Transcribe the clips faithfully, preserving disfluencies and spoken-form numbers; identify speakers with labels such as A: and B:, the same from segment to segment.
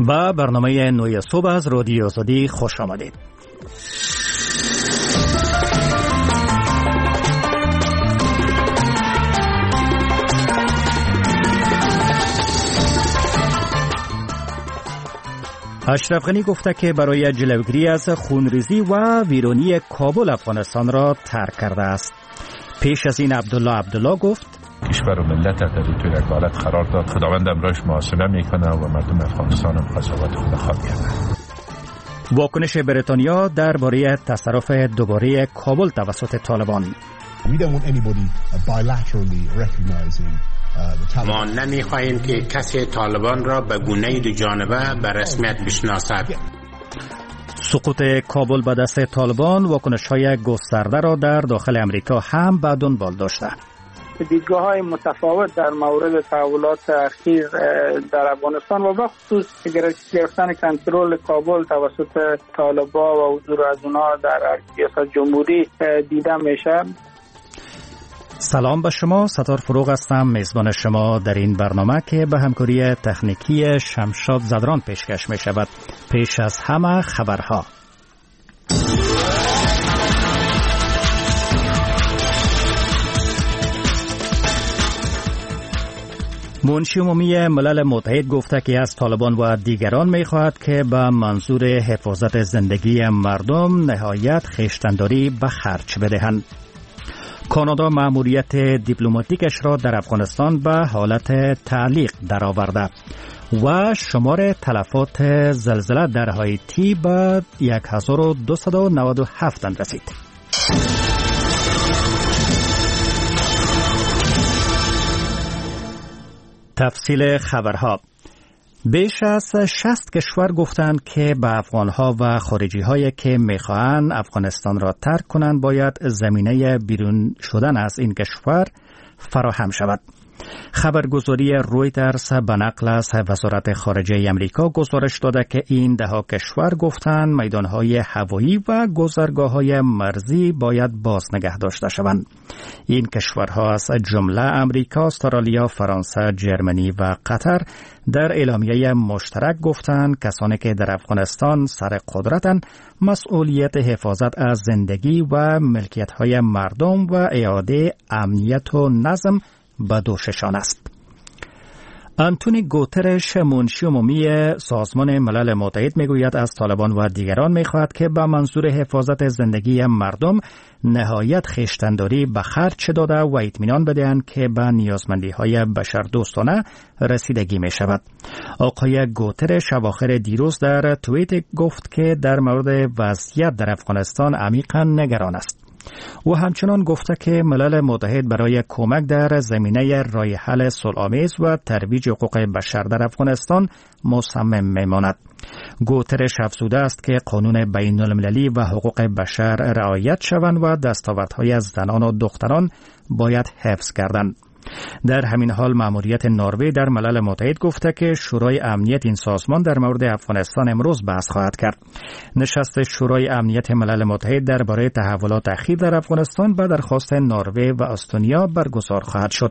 A: و برنامه نوی صبح از رادیو آزادی خوش آمدید. اشرف غنی گفته که برای جلوگیری از خونریزی و ویرانی کابل افغانستان را ترک کرده است. پیش از این عبدالله عبدالله گفت
B: کشور و ملت در توی یک حالت قرار داد، خداوند امرش محاسبه میکنه و مردم افغانستان هم قضاوت خود خواهد کرد.
A: واکنش بریتانیا درباره تصرف دوباره کابل توسط طالبان.
C: ما نمی‌خواهیم که کسی طالبان را به گونه دو جانبه به رسمیت بشناسد.
A: سقوط کابل به دست طالبان واکنش‌های گسترده را در داخل امریکا هم به دنبال داشته.
D: دیدگاه‌های متفاوت در مورد تحولات اخیر در افغانستان و به خصوص گرفتن کنترل کابل توسط طالبان و حضور از اونها در ریاست جمهوری دیده میشه.
A: سلام به شما، ستار فروغ هستم، میزبان شما در این برنامه که به همکاری تکنیکی شمشاد زدران پیشکش می شود. پیش از همه خبرها. منشی عمومی ملل متحد گفته که از طالبان و دیگران می خواهد که به منظور حفاظت زندگی مردم نهایت خویشتن‌داری به خرج بدهند. کانادا مأموریت دیپلماتیکش را در افغانستان به حالت تعلیق درآورده و شمار تلفات زلزله در هایتی به هزار و دویست و نود و هفت رسید. تفصیل خبرها. بیش از شصت کشور گفتند که به افغانها و خارجی هایی که میخواهند افغانستان را ترک کنند باید زمینه بیرون شدن از این کشور فراهم شود. خبرگزاری رویترز به نقل از وزارت خارجه امریکا گزارش داده که این ده کشور گفتند میدانهای هوایی و گذرگاه‌های مرزی باید باز نگه داشته شوند. این کشورها از جمله امریکا، استرالیا، فرانسه، جرمنی و قطر در اعلامیه مشترک گفتند کسانی که در افغانستان سر قدرتند مسئولیت حفاظت از زندگی و ملکیت‌های مردم و اعاده امنیت و نظم به دوششان است. آنتونی گوترش منشی عمومی سازمان ملل متحد میگوید از طالبان و دیگران میخواهد که به منظور حفاظت زندگی مردم نهایت خویشتن‌داری به خرج داده و اطمینان بدهند که به نیازمندی‌های بشردوستانه رسیدگی می‌شود. آقای گوترش اواخر دیروز در توییت گفت که در مورد وضعیت در افغانستان عمیقاً نگران است. او همچنان گفته که ملل متحد برای کمک در زمینه راه حل صلح‌آمیز و ترویج حقوق بشر در افغانستان مصمم میماند. گوترش افزوده است که قانون بین المللی و حقوق بشر رعایت شوند و دستاوردهای زنان و دختران باید حفظ گردند. در همین حال مأموریت نروژ در ملل متحد گفته که شورای امنیت این سازمان در مورد افغانستان امروز بحث خواهد کرد. نشست شورای امنیت ملل متحد درباره تحولات اخیر در افغانستان به درخواست نروژ و استونیا برگزار خواهد شد.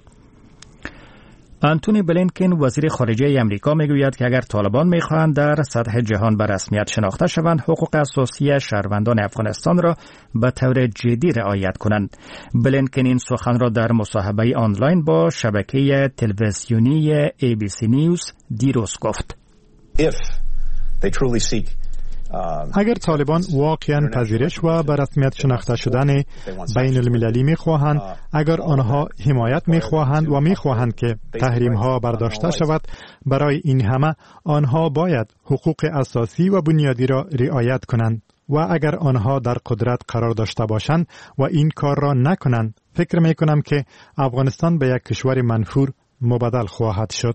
A: آنتونی بلینکن وزیر خارجه امریکا میگوید که اگر طالبان میخواهند در سطح جهان به رسمیت شناخته شوند، حقوق اساسی شهروندان افغانستان را به طور جدی رعایت کنند. بلینکن این سخن را در مصاحبه آنلاین با شبکه تلویزیونی ای بی سی نیوز دیروز گفت.
E: If they truly seek
F: اگر طالبان واقعاً پذیرش و به رسمیت شناخته شدن بین المللی می‌خواهند، اگر آنها حمایت می‌خواهند و می‌خواهند که تحریم‌ها برداشته شود، برای این همه آنها باید حقوق اساسی و بنیادی را رعایت کنند و اگر آنها در قدرت قرار داشته باشند و این کار را نکنند، فکر می‌کنم که افغانستان به یک کشور منفور مبادل خواهد شد.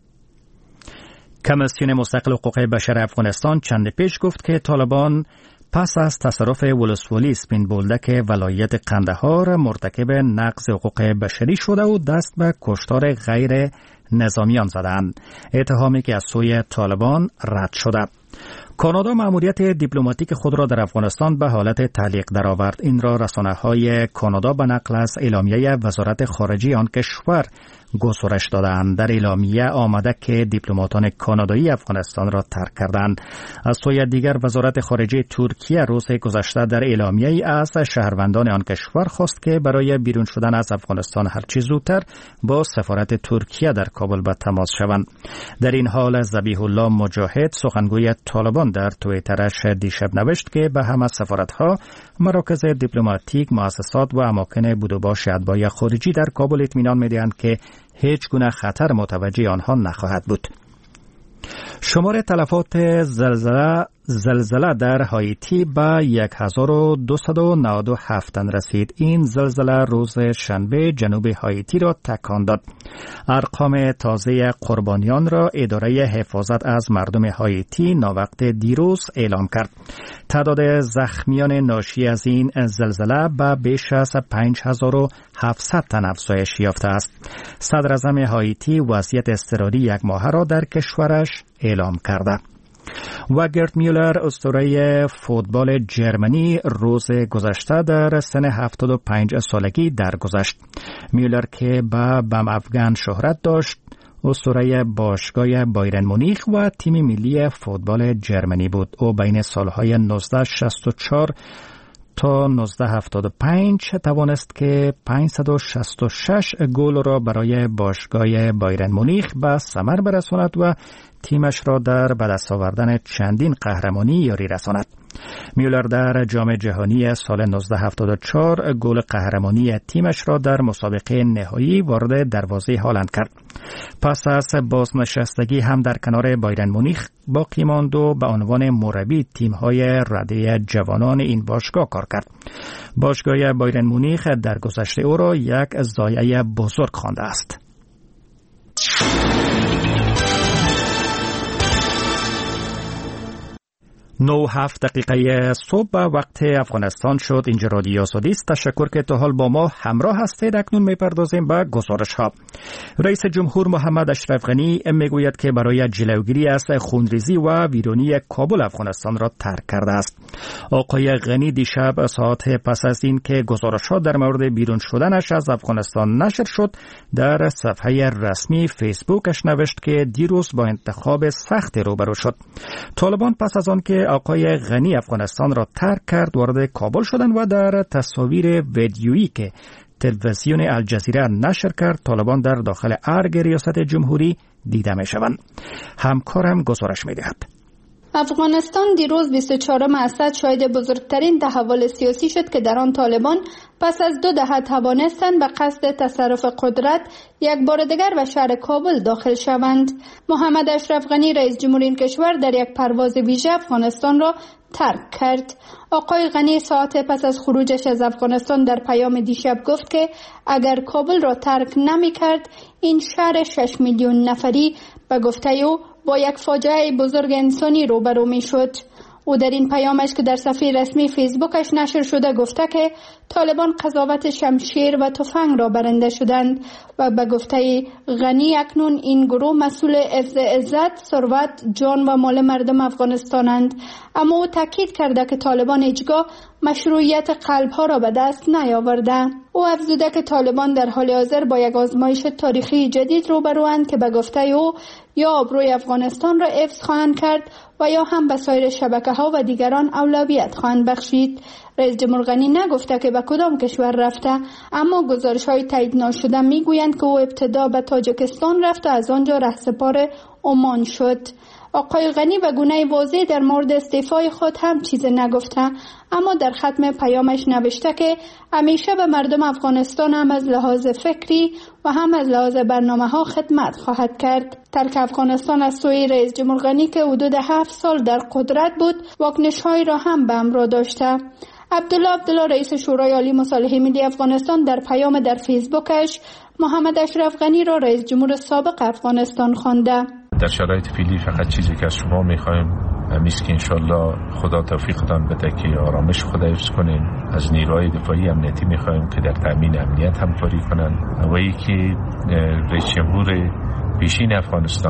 A: کمیسیون مستقل حقوق بشر افغانستان چند پیش گفت که طالبان پس از تصرف ولسوالی سپین بولدک ولایت قندهار مرتکب نقض حقوق بشری شده و دست به کشتار غیر نظامیان زدند. اتهامی که از سوی طالبان رد شده. کانادا مأموریت دیپلماتیک خود را در افغانستان به حالت تعلیق درآورد. این را رسانه‌های کانادا به نقل از اعلامیه وزارت خارجه آن کشور گزارش دادند. در اعلامیه آمده که دیپلماتان کانادایی افغانستان را ترک کردند. از سوی دیگر وزارت خارجه ترکیه روز گذشته در اعلامیه‌ای از شهروندان آن کشور خواست که برای بیرون شدن از افغانستان هرچه زودتر با سفارت ترکیه در کابل به تماس شوند. در این حال ذبیح الله مجاهد سخنگوی طالبان در توییترش دیشب نوشت که به همه سفارت‌ها، مراکز دیپلماتیک، مؤسسات و اماکن بود و باش اتباع خارجی در کابل اطمینان می‌دهند که هیچ گونه خطر متوجه آنها نخواهد بود. شمار تلفات زلزله زلزله در هایتی به صد و دویست و نود و هفت تن رسید. این زلزله روز شنبه جنوب هایتی را تکان داد. ارقام تازه قربانیان را اداره حفاظت از مردم هایتی ناوقت دیروز اعلام کرد. تعداد زخمیان ناشی از این زلزله به بیش از پنج هزار و هفتصد تن افزایش یافته است. صدر اعظم هایتی وضعیت اضطراری یک ماهه را در کشورش اعلام کرده. و گرت میولر اسطوره فوتبال جرمنی روز گذشته در سن هفتاد و پنج سالگی درگذشت. میولر که به بم افغان شهرت داشت، اسطوره باشگاه بایرن مونیخ و تیم ملی فوتبال جرمنی بود. او بین سالهای نوزده شصت و چهار تا نوزده هفتاد و پنج توانست که پانصد و شصت و شش گل را برای باشگاه بایرن مونیخ به ثمر برساند و تیمش را در به دست آوردن چندین قهرمانی یاری رساند. میولر در جام جهانی سال نوزده هفتاد و چهار گل قهرمانی تیمش را در مسابقه نهایی وارد دروازه هالند کرد. پس از بازنشستگی هم در کنار بایرن مونیخ باقی ماند و به عنوان مربی تیم‌های رده جوانان این باشگاه کار کرد. باشگاه بایرن مونیخ در گذشته او را یک ضایعه بزرگ خوانده است. نه هفت دقیقه صبح به وقت افغانستان شد. اینجا رادیو آزادی است. تشکر که تا حال با ما همراه هستید. اکنون میپردازیم به گزارش ها. رئیس جمهور محمد اشرف غنی میگوید که برای جلوگیری از خونریزی و ویرانی کابل افغانستان را ترک کرده است. آقای غنی دیشب ساعت پس از این که گزارش ها در مورد بیرون شدنش از افغانستان نشر شد، در صفحه رسمی فیسبوکش نوشت که دیروز با انتخاب سخت روبرو شد. طالبان پس از آن که آقای غنی افغانستان را ترک کرد وارد کابل شدند و در تصاویر ویدیویی که تلویزیون الجزیره نشر کرد طالبان در داخل ارگ ریاست جمهوری دیده می شوند. همکارم گزارش می دهد.
G: افغانستان دیروز بیست و چهارم اسد شاهد بزرگترین تحول سیاسی شد که در آن طالبان پس از دو دهه توانستند به قصد تصرف قدرت یک بار دیگر به شهر کابل داخل شوند. محمد اشرف غنی رئیس جمهور این کشور در یک پرواز ویژه افغانستان را ترک کرد. آقای غنی ساعت پس از خروجش از افغانستان در پیام دیشب گفت که اگر کابل را ترک نمی کرد این شهر شش میلیون نفری به گفته او با یک فاجعه بزرگ انسانی روبرو می شد. او در این پیامش که در صفحه رسمی فیسبوکش نشر شده گفته که طالبان قضاوت شمشیر و تفنگ را برنده شدند و به گفته غنی اکنون این گروه مسئول حفظ عزت، ثروت، جان و مال مردم افغانستانند. اما او تاکید کرده که طالبان هیچگاه مشروعیت قلبها را به دست نیاورده. او افزوده که طالبان در حال حاضر با یک آزمایش تاریخی جدید روبروند که به گفته او یا آبروی افغانستان را حفظ خواهند کرد و یا هم به سایر شبکه‌ها و دیگران اولویت خواهند بخشید. رئیس جمهور غنی نگفته که به کدام کشور رفته، اما گزارش‌های تایید ناشده میگویند که او ابتدا به تاجیکستان رفت و از آنجا رهسپار عمان شد. آقای غنی به گونه واضح در مورد استعفای خود هم چیز نگفته، اما در ختم پیامش نوشته که همیشه به مردم افغانستان هم از لحاظ فکری و هم از لحاظ برنامه ها خدمت خواهد کرد. ترک افغانستان از سوی رئیس جمهور غنی که حدود هفت سال در قدرت بود واکنش‌هایی را هم به همراه داشته. عبدالله عبدالله رئیس شورای عالی مصالحه ملی افغانستان در پیام در فیسبوکش محمد اشرف غنی را رئیس جمهور سابق افغانستان خوانده.
B: در شرایط فعلی فقط چیزی که از شما می‌خوایم همیست که انشالله خدا توفیقتان بده که آرامش خود حفظ کنین. از نیروهای دفاعی امنیتی می‌خوایم که در تامین امنیت همکاری کنن و یکی رئیس جمهور پیشین افغانستان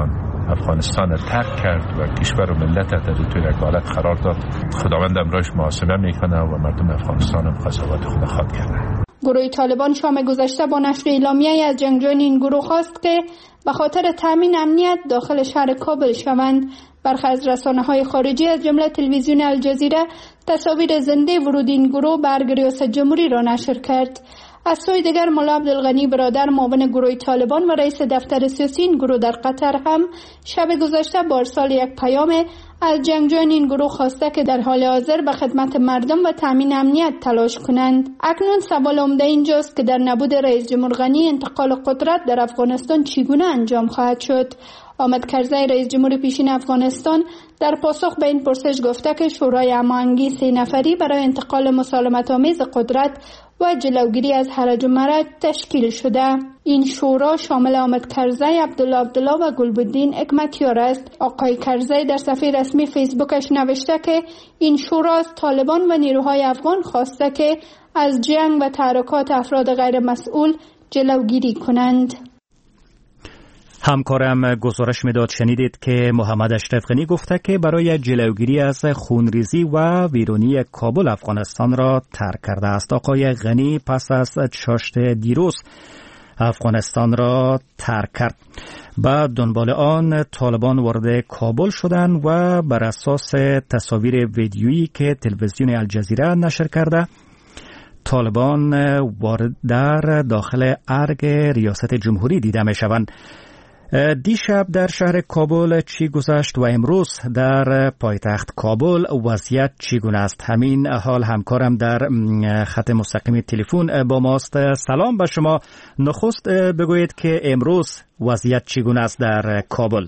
B: افغانستان را ترک کرد و کشور و ملت در توی یک حالت قرار داد. خداوند امرایش محاسبه میکنه و مردم افغانستان هم قضاوت خود خواد کرده.
G: گروه طالبان شام گذشته با نشر اعلامیه‌ای از جنگجویان این گروه خواست که به خاطر تامین امنیت داخل شهر کابل شوند. برخی از رسانه‌های خارجی از جمله تلویزیون الجزیره تصاویر زنده ورود این گروه به ریاست جمهوری را نشر کرد. از سوی دیگر مولا عبدالغنی برادر معاون گروه طالبان و رئیس دفتر سیاسی این گروه در قطر هم شب گذشته با ارسال یک پیام از جنگجویان این گروه خواسته که در حال حاضر به خدمت مردم و تامین امنیت تلاش کنند. اکنون سوال عمده اینجاست که در نبود رئیس جمهور غنی انتقال قدرت در افغانستان چگونه انجام خواهد شد؟ حامد کرزی رئیس جمهور پیشین افغانستان در پاسخ به این پرسش گفته که شورای هماهنگی سه نفری برای انتقال مسالمت آمیز قدرت و جلوگیری از هرج و مرج تشکیل شده. این شورا شامل حامد کرزی، عبدالله عبدالله و گلبدین حکمتیار است. آقای کرزی در صفحه رسمی فیسبوکش نوشته که این شورا از طالبان و نیروهای افغان خواسته که از جنگ و تحرکات افراد غیر مسئول جلوگیری کنند.
A: همکارم گزارش میداد شنیدید که محمد اشرف غنی گفته که برای جلوگیری از خونریزی و ویرانی کابل افغانستان را ترک کرده است. آقای غنی پس از چاشت دیروز افغانستان را ترک کرد. بعد دنبال آن طالبان وارد کابل شدند و بر اساس تصاویر ویدیویی که تلویزیون الجزیره نشر کرده طالبان وارد در داخل ارگ ریاست جمهوری دیده می شوند. دیشب در شهر کابل چی گذشت و امروز در پایتخت کابل وضعیت چگونه است؟ همین حال همکارم در خط مستقیم تلفن با ماست. سلام به شما. نخست بگویید که امروز وضعیت چگونه است در کابل؟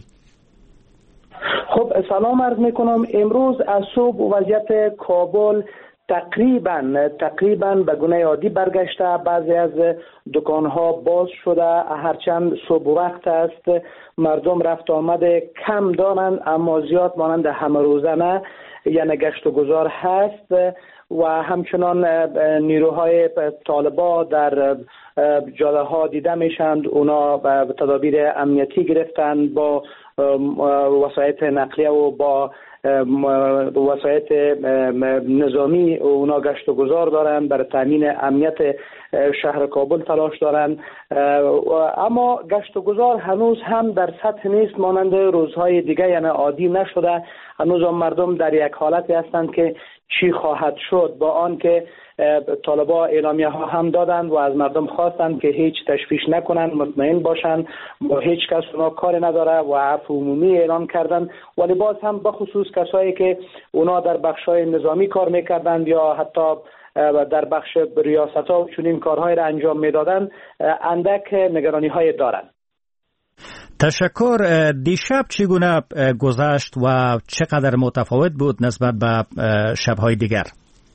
H: خب سلام عرض میکنم. امروز از صبح وضعیت کابل تقریبا تقریبا به گونه عادی برگشته. بعضی از دکانها باز شده، هرچند صبح وقت است، مردم رفت آمد کم دارند اما زیاد مانند همه روزه نه، یعنی گشت و گذار هست و همچنان نیروهای طالبا در جاده ها دیده میشند. اونا تدابیر امنیتی گرفتند با وسایط نقلیه و با وسایط نظامی. اونا گشت و گذار دارند، برای تامین امنیت شهر کابل تلاش دارند، اما گشت و گذار هنوز هم در سطح نیست مانند روزهای دیگه، یعنی عادی نشده. هنوز هم مردم در یک حالتی هستند که چی خواهد شد، با آن که طالبا اعلامیه ها هم دادند و از مردم خواستند که هیچ تشویش نکنند، مطمئن باشند، با هیچ کس اونا کار نداره و عفو عمومی اعلان کردند. ولی باز هم بخصوص کسایی که اونا در بخشای نظامی کار میکردند یا حتی در بخش ریاست ها چنین کارهای را انجام میدادند اندک نگرانی های دارند.
A: تشکر. دیشب چگونه گذشت و چقدر متفاوت بود نسبت به شب‌های دیگر؟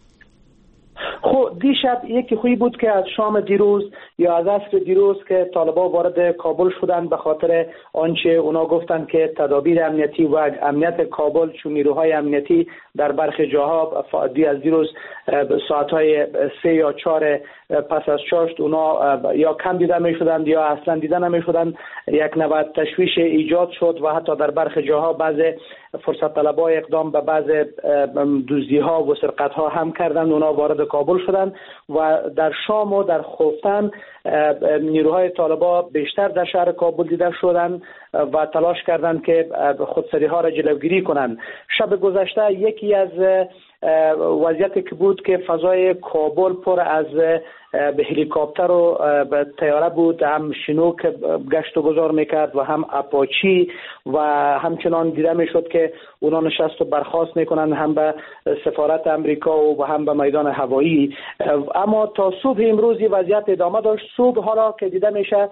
H: خب دیشب یکی خوبی بود که از شام دیروز یا از عصر دیروز که طالبان وارد کابل شدند، به خاطر آنچه اونا گفتند که تدابیر امنیتی و امنیت کابل چون نیروهای امنیتی در برخی جاها دی از دیروز ساعتهای سه یا چهار پس از چاشت اونا یا کم دیده می شدند یا اصلا دیده نمی شدند. یک نوع تشویش ایجاد شد و حتی در برخی جاها بعض فرصت طلبای اقدام به بعض دزدی ها و سرقت ها هم کردند. اونا وارد کابل شدند و در شام و در خفتن نیروهای طالبا بیشتر در شهر کابل دیده شدند و تلاش کردند که خودسری ها را جلوگیری کنند. شب گذشته یکی از وضعیتی که بود که فضای کابل پر از به هلیکوپتر و به طیاره بود، هم شنوک گشت و گذار میکرد و هم اپاچی و همچنان دیده میشد که اونا نشست و برخاست میکنند هم به سفارت امریکا و هم به میدان هوایی. اما تا صبح امروز وضعیت ادامه داشت. صبح حالا که دیده میشه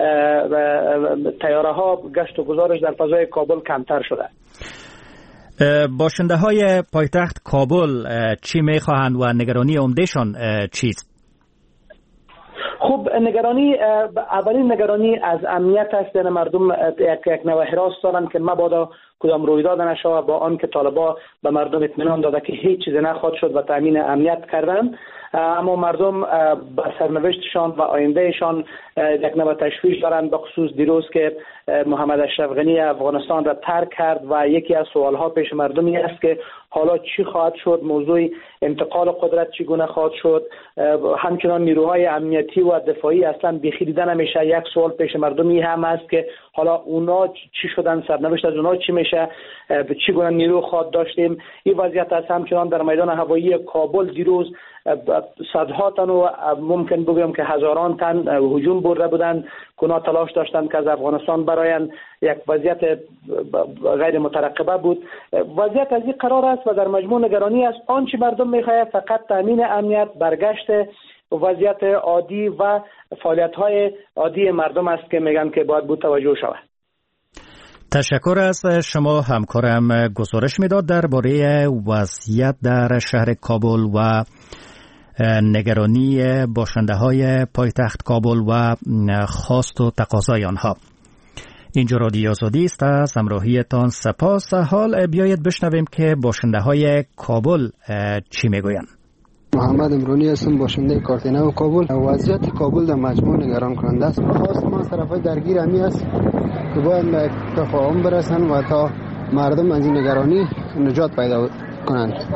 H: طیاره ها گشت و گذارش در فضای کابل کمتر شده.
A: باشنده های پایتخت کابل چی میخواهند و نگرانی عمدهشان چیست؟
H: خب نگرانی اولین نگرانی از امنیت است. یعنی مردم یک یک نوع هراس دارند که مبادا کدام رویداد نشود، با آن که طالبا به مردم اطمینان داده که هیچ چیزی نخواهد شد و تامین امنیت کردند. اما مردم به سرنوشتشان و آیندهشان یک نوع تشویش دارند، به خصوص دیروز که محمد اشرف غنی افغانستان را ترک کرد و یکی از سوالها پیش مردمی است که حالا چی خواهد شد، موضوع انتقال قدرت چگونه خواهد شد. همچنان نیروهای امنیتی و دفاعی اصلا بیخی دیده نمیشه. یک سوال پیش مردمی هم است که حالا اونا چی شدن، سرنوشت از اونا چی میشه، چگونه نیرو خواهد داشتیم. این وضعیت است. همچنان در میدان هوایی کابل دیروز صدها تن و ممکن بگویم که هزاران تن هجوم برده بودند. اونا تلاش داشتند که از افغانستان براین. یک وضعیت غیر مترقبه بود. وضعیت از این قرار است و در مجموع نگرانی است. آنچه مردم میخواهد فقط تامین امنیت، برگشت وضعیت عادی و فعالیت‌های عادی مردم است که میگن که باید بود توجه شود.
A: تشکر از شما همکارم. گزارش میداد درباره وضعیت در شهر کابل و نگرانی باشنده های پایتخت کابل و خواست و تقاضای آنها. اینجا رادیو آزادی است. از همراهیتان سپاس. حال بیایید بشنویم که باشنده های کابل چی میگویند.
I: محمد امرانی هستم، باشنده کارتینه و کابل. وضعیت کابل در مجموع نگران کننده است. خواست ما طرفای درگیر همی است که باید به تفاهم برسن و تا مردم از این نگرانی نجات پیدا کنند.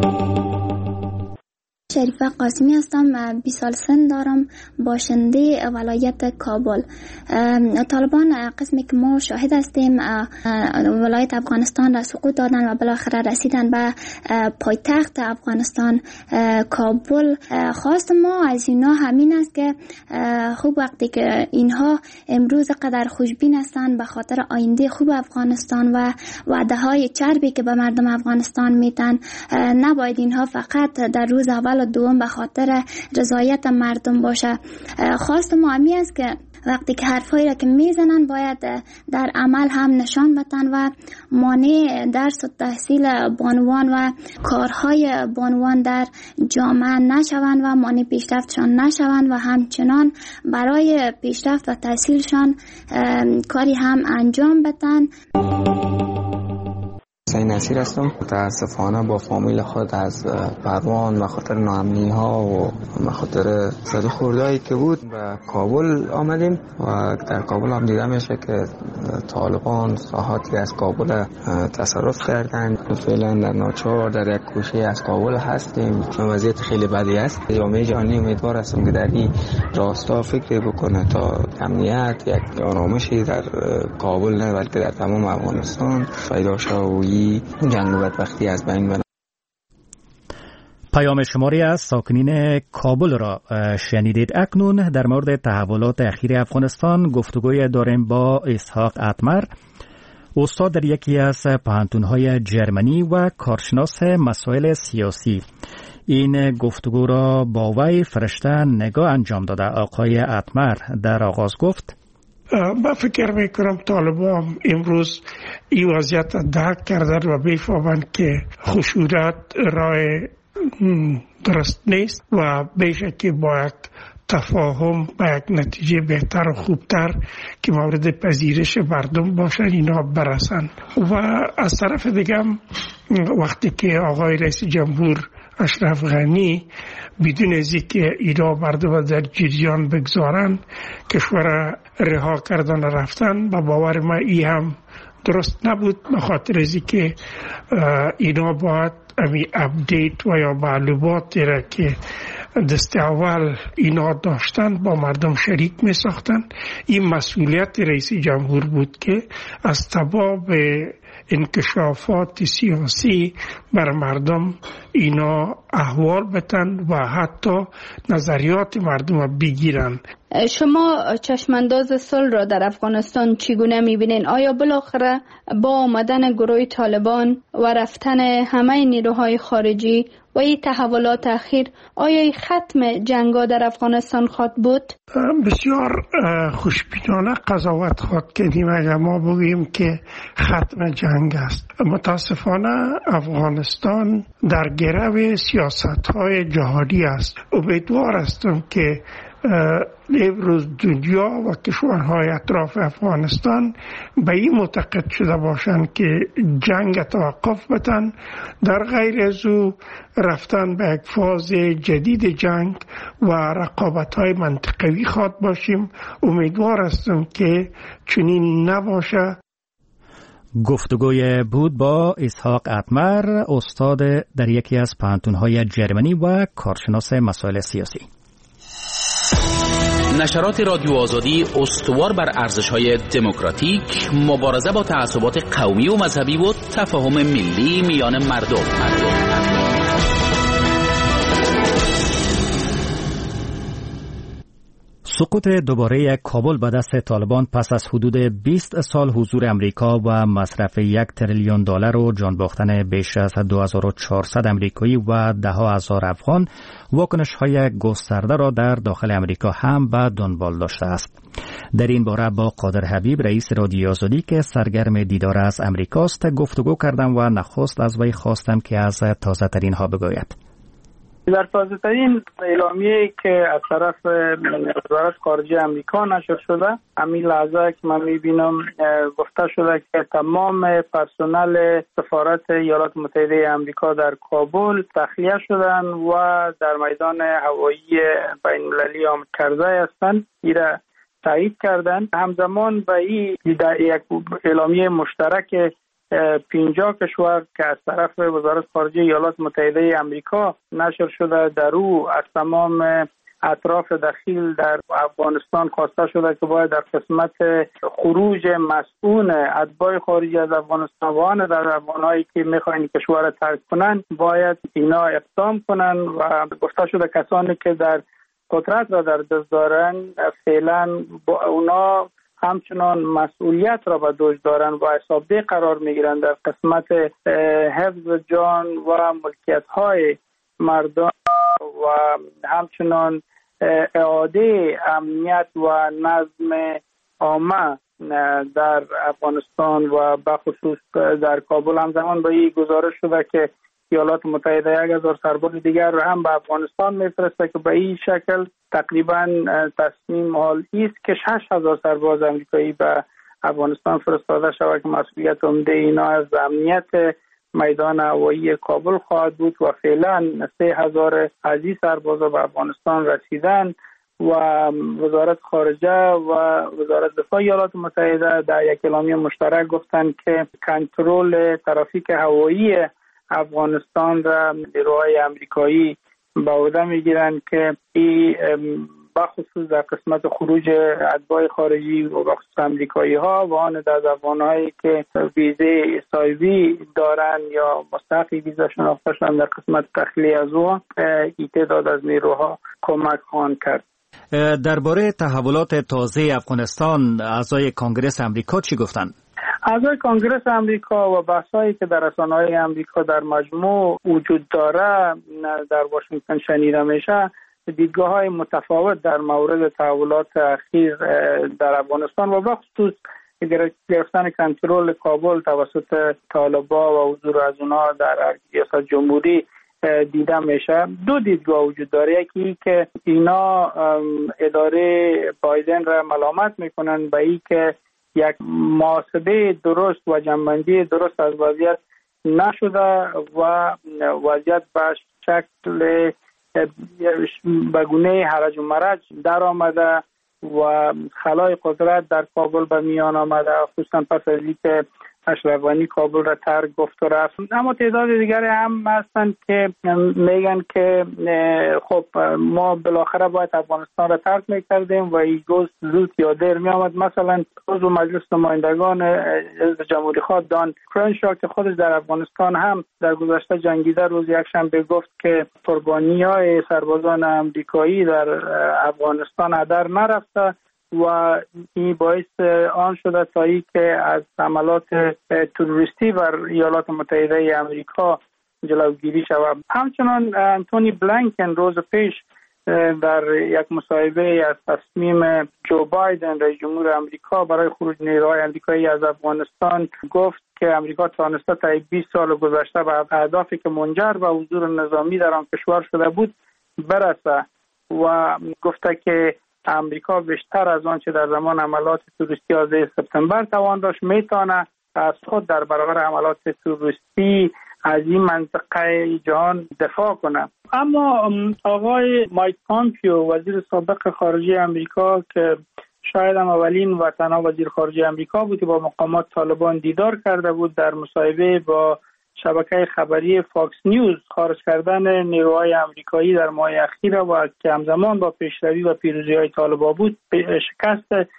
J: شریفه قاسمی هستم، بیست سال سن دارم، باشنده ولایت کابل. طالبان قسمی که ما شاهد هستیم ولایت افغانستان را سقوط دادن و بالاخره رسیدن به پایتخت افغانستان کابل. خواست ما از اینا همین است که خوب وقتی که اینها امروز قدر خوشبین هستند به خاطر آینده خوب افغانستان و وعده های چربی که به مردم افغانستان میدن، نباید اینها فقط در روز اول و دوم به خاطر رضایت مردم باشه. خواست ما همی است که وقتی که حرفایی را که میزنن باید در عمل هم نشان بدن و مانع درس و تحصیل بانوان و کارهای بانوان در جامعه نشوند و مانع پیشرفتشان نشوند و همچنان برای پیشرفت و تحصیلشان کاری هم انجام بدن.
K: حسین نصیر هستم. متاسفانه با فامیل خود از پروان به خاطر ناامنی ها و به خاطر زد و خوردهایی که بود به کابل آمدیم و در کابل هم دیده میشه که طالبان ساحاتی از کابل تصرف کردن. فعلا در ناچار در یک گوشه از کابل هستیم. وضعیت خیلی بدی است. جامعه جهانی امیدوار هستم که در این راستا فکر بکنه تا امنیت یک آرامشی در کابل نه بلکه در تمام افغانستان پیدا شود. جنگ و بدبختی از بین بره.
A: پیام شماری از ساکنین کابل را شنیدید. اکنون در مورد تحولات اخیر افغانستان گفتگوی داریم با اسحاق اتمر، استاد در یکی از پوهنتون‌های جرمنی و کارشناس مسائل سیاسی. این گفتگو را با وی فرشته نگاه انجام داده. آقای اتمر در آغاز گفت:
L: من فکر میکنم طالبان امروز این وضعیت درک کردن و بفهمند که خشونت راه درست نیست و بیشه که باید تفاهم به یک نتیجه بهتر و خوبتر که مورد پذیرش مردم باشن اینا برسن. و از طرف دیگه وقتی که آقای رئیس جمهور اشرف غنی بدون از اینکه اینا مردم در جریان بگذارن کشور رها کردن و رفتن، با باور من ای هم درست نبود، به خاطر از اینکه اینا باید امی اپدیت و یا معلوماتی را که دست اول اینا داشتن با مردم شریک می ساختن. این مسئولیت رئیس جمهور بود که از تباب انکشافات سیاسی بر مردم اینا احوال بتن و حتی نظریات مردم بگیرن.
G: شما چشمانداز صلح را در افغانستان چگونه میبینین؟ آیا بالاخره با آمدن گروه طالبان و رفتن همه نیروهای خارجی و این تحولات اخیر آیا ختم جنگا در افغانستان خواهد بود؟
L: بسیار خوشبینانه قضاوت خواهد کنیم اگر ما بگوییم که ختم جنگ است. متاسفانه افغانستان در گرو سیاست های جهادی است. امیدوار هستم که امروز دنیا و کشورهای اطراف افغانستان به این معتقد شده باشند که جنگ توقف بدن، در غیر از او رفتن به یک فاز جدید جنگ و رقابت‌های منطقوی خواد باشیم. امیدوار هستم که چنین نباشه.
A: گفتگوی بود با اسحاق اتمر، استاد در یکی از پانتون‌های جرمنی و کارشناس مسائل سیاسی.
M: نشرات رادیو آزادی استوار بر ارزش‌های دموکراتیک، مبارزه با تعصبات قومی و مذهبی و تفاهم ملی میان مردم. مردم.
A: سقوط دوباره کابل به دست طالبان پس از حدود بیست سال حضور امریکا و مصرف یک تریلیون دلار و جان باختن بیش از دو هزار و چهارصد امریکایی و ده هزار افغان واکنش‌های گسترده را در داخل امریکا هم به دنبال داشته است. در این باره با قادر حبیب، رئیس رادیو آزادی که سرگرم دیدار از امریکاست، گفتگو کردم و نخست از وی خواستم که از تازه ترین ها بگوید.
D: در تازه ترین اعلامیه‌ای که از طرف وزارت خارجه امریکا نشر شده، همین لحظه که من می‌بینم گفته شده که تمام پرسنل سفارت ایالات متحده امریکا در کابل تخلیه شدن و در میدان هوایی بین‌المللی آمد کرده هستند. ایره تایید کردند. همزمان به این یک اعلامیه مشترک پنجاه کشور که از طرف وزارت خارجه ایالات متحده امریکا نشر شده، در او از تمام اطراف دخیل در افغانستان خواسته شده که باید در قسمت خروج مسئول اتباع خارجی از افغانستان و آن در افغانهایی که میخواین کشور را ترک کنند باید اینا اقدام کنند و گفته شده کسانی که در قدرت را در دست دارند فعلا با اونا همچنان مسئولیت را به دوش دارند و حسابدهی قرار میگیرند در قسمت حفظ جان و ملکیت های مردم و همچنان اعاده امنیت و نظم عامه در افغانستان و بخصوص در کابل. همزمان با این گزارش شده که ایالات متحده یک هزار سرباز دیگر را هم به افغانستان میفرسته که به این شکل تقریبا تصمیم حال است که شش هزار سرباز امریکایی به افغانستان فرستاده شود که مسئولیت عمده اینا از امنیت میدان هوایی کابل خواهد بود و فعلا سه هزار از این سربازا به افغانستان رسیدن و وزارت خارجه و وزارت دفاع ایالات متحده در یک اعلامیه مشترک گفتند که کنترل ترافیک هوایی افغانستان را نیروهای امریکایی به عهده میگیرند که این بخصوص در قسمت خروج اتباع خارجی و بخصوص امریکایی ها و آن در افغانهایی که ویزه سایوی دارن یا مستحق ویزا شناخته شدن در قسمت تخلیه از او این تعداد از نیروها کمک خواهند کرد.
A: درباره تحولات تازه افغانستان اعضای کنگره امریکا چی گفتند؟
D: اعضای کنگره امریکا و بحثایی که در رسانه‌های امریکا در مجموع وجود داره در واشنگتن شنیده میشه، دیدگاه‌های متفاوت در مورد تحولات اخیر در افغانستان و بخصوص گرفتن کنترل کابل توسط طالبان و حضور از اونها در ریاست جمهوری دیده میشه. دو دیدگاه وجود داره، یکی که اینا اداره بایدن را ملامت میکنن به این که یک محاسبه درست و جنبندی درست از وضعیت نشده و وضعیت به شکل بگونه هرج و مرج در آمده و خلای قدرت در کابل به میان آمده، خصوصا پس از اینکه اشرف غنی کابل را ترک گفت و رفت. اما تعداد دیگری هم هستند که میگن که خب ما بالاخره باید افغانستان را ترک میکردیم و این روز زود یا دیر می آمد. مثلا عضو مجلس نمایندگان حزب جمهوری خواه دان کرنشا که خودش در افغانستان هم در گذشته جنگیده، روز یکشنبه گفت که قربانی‌های سربازان امریکایی در افغانستان هدر نرفته و این باعث آن شده تا ای که از حملات تروریستی بر ایالات متحده امریکا جلوگیری شود. همچنان انتونی بلینکن روز پیش در یک مصاحبه از تصمیم جو بایدن رئیس جمهور امریکا برای خروج نیروهای امریکایی از افغانستان گفت که امریکا توانسته تا بیست سال گذشته به اهدافی که منجر به حضور نظامی در آن کشور شده بود برسه و گفته که امریکا بیشتر از آنچه در زمان حملات تروریستی یازده سپتامبر توان داشت میتونه از خود در برابر حملات تروریستی از این منطقه جهان دفاع کنه. اما آقای مایک پامپیو وزیر سابق خارجه امریکا که شاید هم اولین و تنها وزیر خارجه امریکا بود که با مقامات طالبان دیدار کرده بود، در مصاحبه با شبکه خبری فاکس نیوز خارج کردن نیروهای آمریکایی در ماه اخیر و که همزمان با پیشروی و پیروزی های طالبان بود شکست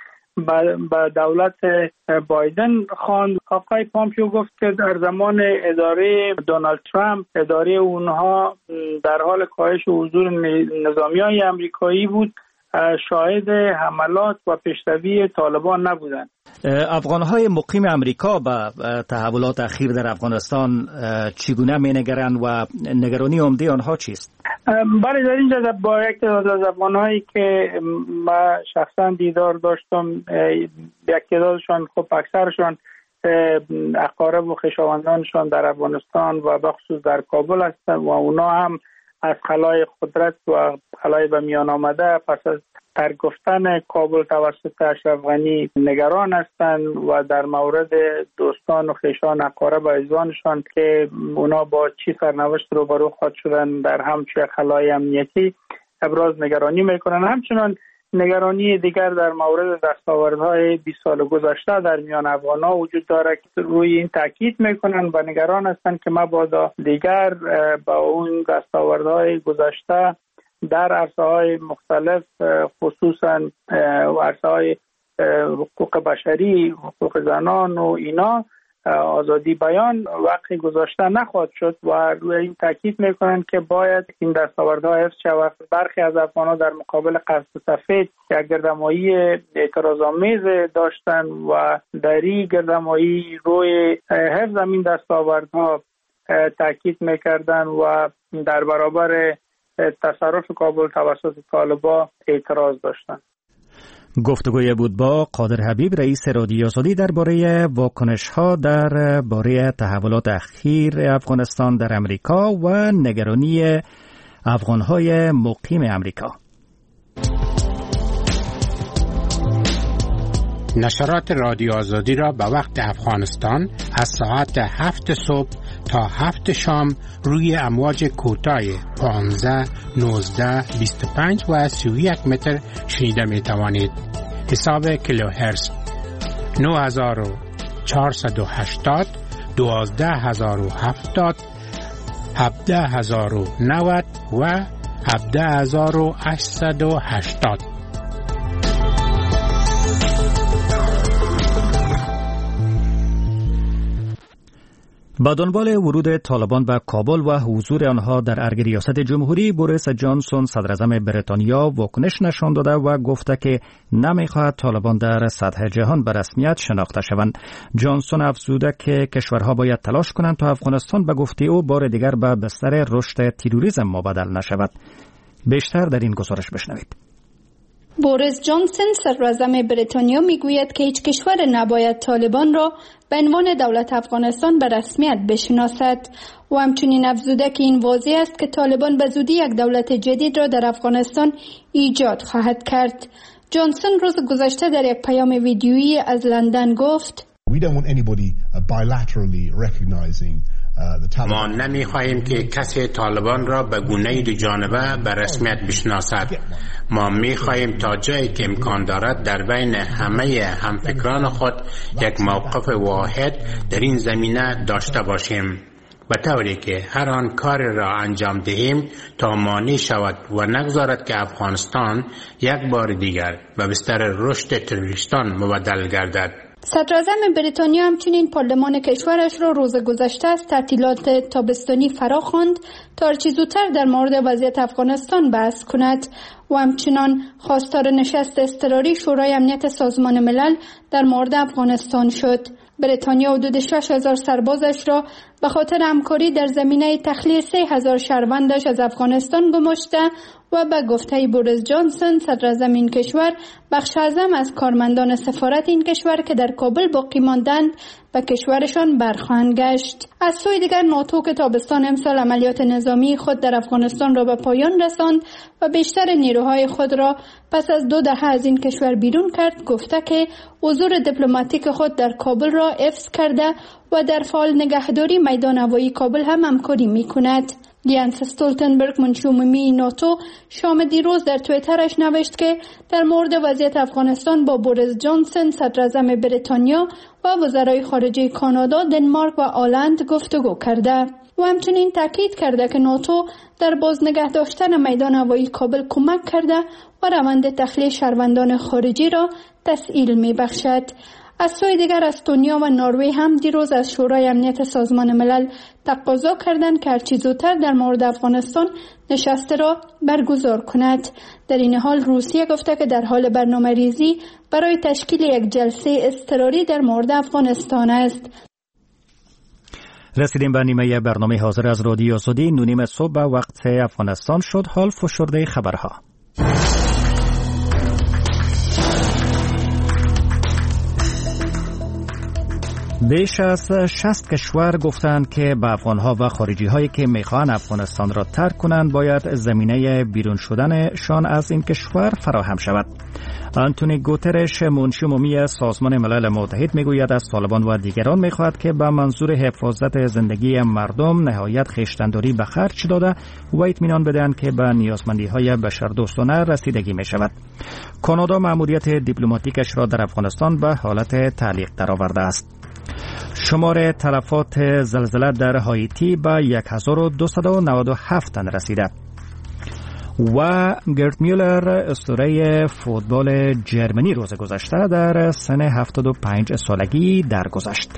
D: به دولت بایدن خواند. آقای پامپیو گفت که در زمان اداره دونالد ترامپ اداره اونها در حال کاهش حضور نظامی های آمریکایی بود، شاهد حملات و پیشروی طالبان نبودند.
A: افغان‌های مقیم امریکا به تحولات اخیر در افغانستان چگونه می‌نگرند و نگرانی عمده آنها چیست؟
D: بله، در اینجا با یک تعداد از افغان‌هایی که ما شخصا دیدار داشتم، یک تعدادشان خب اکثرشان اقارب و خویشاوندانشان در افغانستان و بخصوص در کابل هستند و اونا هم از خلای قدرت و خلای به میان آمده پس از ترک گفتن کابل توسط اشرف غنی نگران هستند و در مورد دوستان و خویشان اقارب و عزیزانشان که اونا با چی سرنوشت روبرو خواهد شدن در همچه خلای امنیتی ابراز نگرانی میکنن. همچنان نگرانی دیگر در مورد دستاوردهای بیست سال گذشته در میان افغان‌ها وجود داره که روی این تاکید میکنن و نگران هستند که مبادا دیگر با اون دستاوردهای گذشته در عرصه‌های مختلف خصوصا عرصه‌های حقوق بشری، حقوق زنان و اینا، آزادی بیان وقتی گذاشته نخواهد شد و روی این تاکید میکنن که باید این دستاوردها حفظ شود. برخی از افغان‌ها در مقابل قصد سفید یک گردمایی اعتراض‌آمیز داشتن و در این گردمایی روی حفظ این دستاوردها تاکید میکردن و در برابر تصرف کابل توسط طالبان اعتراض داشتند.
A: گفتگوی بود با قادر حبیب، رئیس رادیو آزادی، درباره واکنش‌ها درباره تحولات اخیر افغانستان در امریکا و نگرانی افغان‌های مقیم امریکا.
C: نشرات رادیو آزادی را به وقت افغانستان از ساعت هفت صبح تا هفت شام روی امواج کوتاه پانزده، نوزده، بیست و پنج و سی و یک متر شنیده می توانید. حساب کیلوهرتز نه هزار و چهارصد و هشتاد، دوازده هزار و هفتاد، هفده هزار و نود و هفده هزار و هشتصد و هشتاد.
A: با دنبال ورود طالبان به کابل و حضور آنها در ارگ ریاست جمهوری، بوریس جانسون صدراعظم بریتانیا واکنش نشان داده و گفته که نمیخواهد طالبان در سطح جهان به رسمیت شناخته شوند. جانسون افزوده که کشورها باید تلاش کنند تا افغانستان به گفته او بار دیگر به بستر رشد تروریسم مبادل نشود. بیشتر در این گزارش بشنوید.
G: بوریس جانسون صدراعظم بریتانیا میگوید که هیچ کشور نباید طالبان را به عنوان دولت افغانستان به رسمیت بشناسد و همچنین افزوده که این واضح است که طالبان به زودی یک دولت جدید را در افغانستان ایجاد خواهد کرد. جانسون روز گذشته در یک پیام ویدیویی از لندن گفت:
E: We don't want anybody bilaterally recognizing
C: ما نمی‌خواهیم که کسی طالبان را به گونه‌ای دو جانبه به رسمیت بشناسد. ما می‌خواهیم تا جایی که امکان دارد در بین همه همفکران خود یک موقف واحد در این زمینه داشته باشیم، به طوری که هر آن کار را انجام دهیم تا مانع شود و نگذارد که افغانستان یک بار دیگر به بستر رشد تروریستان مبدل گردد.
G: صدراعظم بریتانیا همچنین پارلمان کشورش را روز گذشته از تعطیلات تابستانی فرا خواند تا هرچه زودتر در مورد وضعیت افغانستان بحث کند و همچنان خواستار نشست اضطراری شورای امنیت سازمان ملل در مورد افغانستان شد. بریتانیا حدود شش هزار سربازش را به خاطر همکاری در زمینه تخلیه سه هزار شهروندش از افغانستان گماشته و به گفته بوریس جانسون صدراعظم این کشور بخش اعظم از کارمندان سفارت این کشور که در کابل باقی ماندند به کشورشان برخواهند گشت. از سوی دیگر ناتو که تابستان امسال عملیات نظامی خود در افغانستان را به پایان رساند و بیشتر نیروهای خود را پس از دو دهه از این کشور بیرون کرد، گفته که حضور دیپلماتیک خود در کابل را حفظ کرده و در فعال نگهداری میدان هوایی کابل هم همکاری می‌کند. یانس استولتنبرگ منشی عمومی ناتو شام دیروز در توییترش نوشت که در مورد وضعیت افغانستان با بوریس جانسون صدراعظم بریتانیا و وزرای خارجه کانادا، دنمارک و آلند گفتگو کرده و همچنین تاکید کرده که ناتو در باز نگه داشتن میدان هوایی کابل کمک کرده و روند تخلیه شهروندان خارجی را تسهیل می بخشد. از سوی دیگر استونیا و نروژ هم دیروز از شورای امنیت سازمان ملل تقاضا کردند که هرچه زودتر در مورد افغانستان نشست را برگزار کند. در این حال روسیه گفته که در حال برنامه ریزی برای تشکیل یک جلسه اضطراری در مورد افغانستان است.
A: رسیدیم به نیمه برنامه حاضر از رادیو آزادی. نونیم صبح به وقت افغانستان شد. حال فشرده خبرها. بیش از شصت کشور گفتند که به افغانها و خارجی هایی که میخواهند افغانستان را ترک کنند باید زمینه بیرون شدنشان از این کشور فراهم شود. آنتونی گوترش منشی عمومی سازمان ملل متحد میگوید از طالبان و دیگران میخواهد که به منظور حفاظت زندگی مردم نهایت خویشتن‌داری به خرج داده و اطمینان بدهند که به نیازمندی های بشردوستانه رسیدگی می شود. کانادا مأموریت دیپلماتیکش را در افغانستان به حالت تعلیق درآورده است. شمار تلفات زلزله در هایتی به هزار و دویست و نود و هفت تن رسیده و گرت میولر اسطوره فوتبال جرمنی روز گذشته در سن هفتاد و پنج سالگی درگذشت.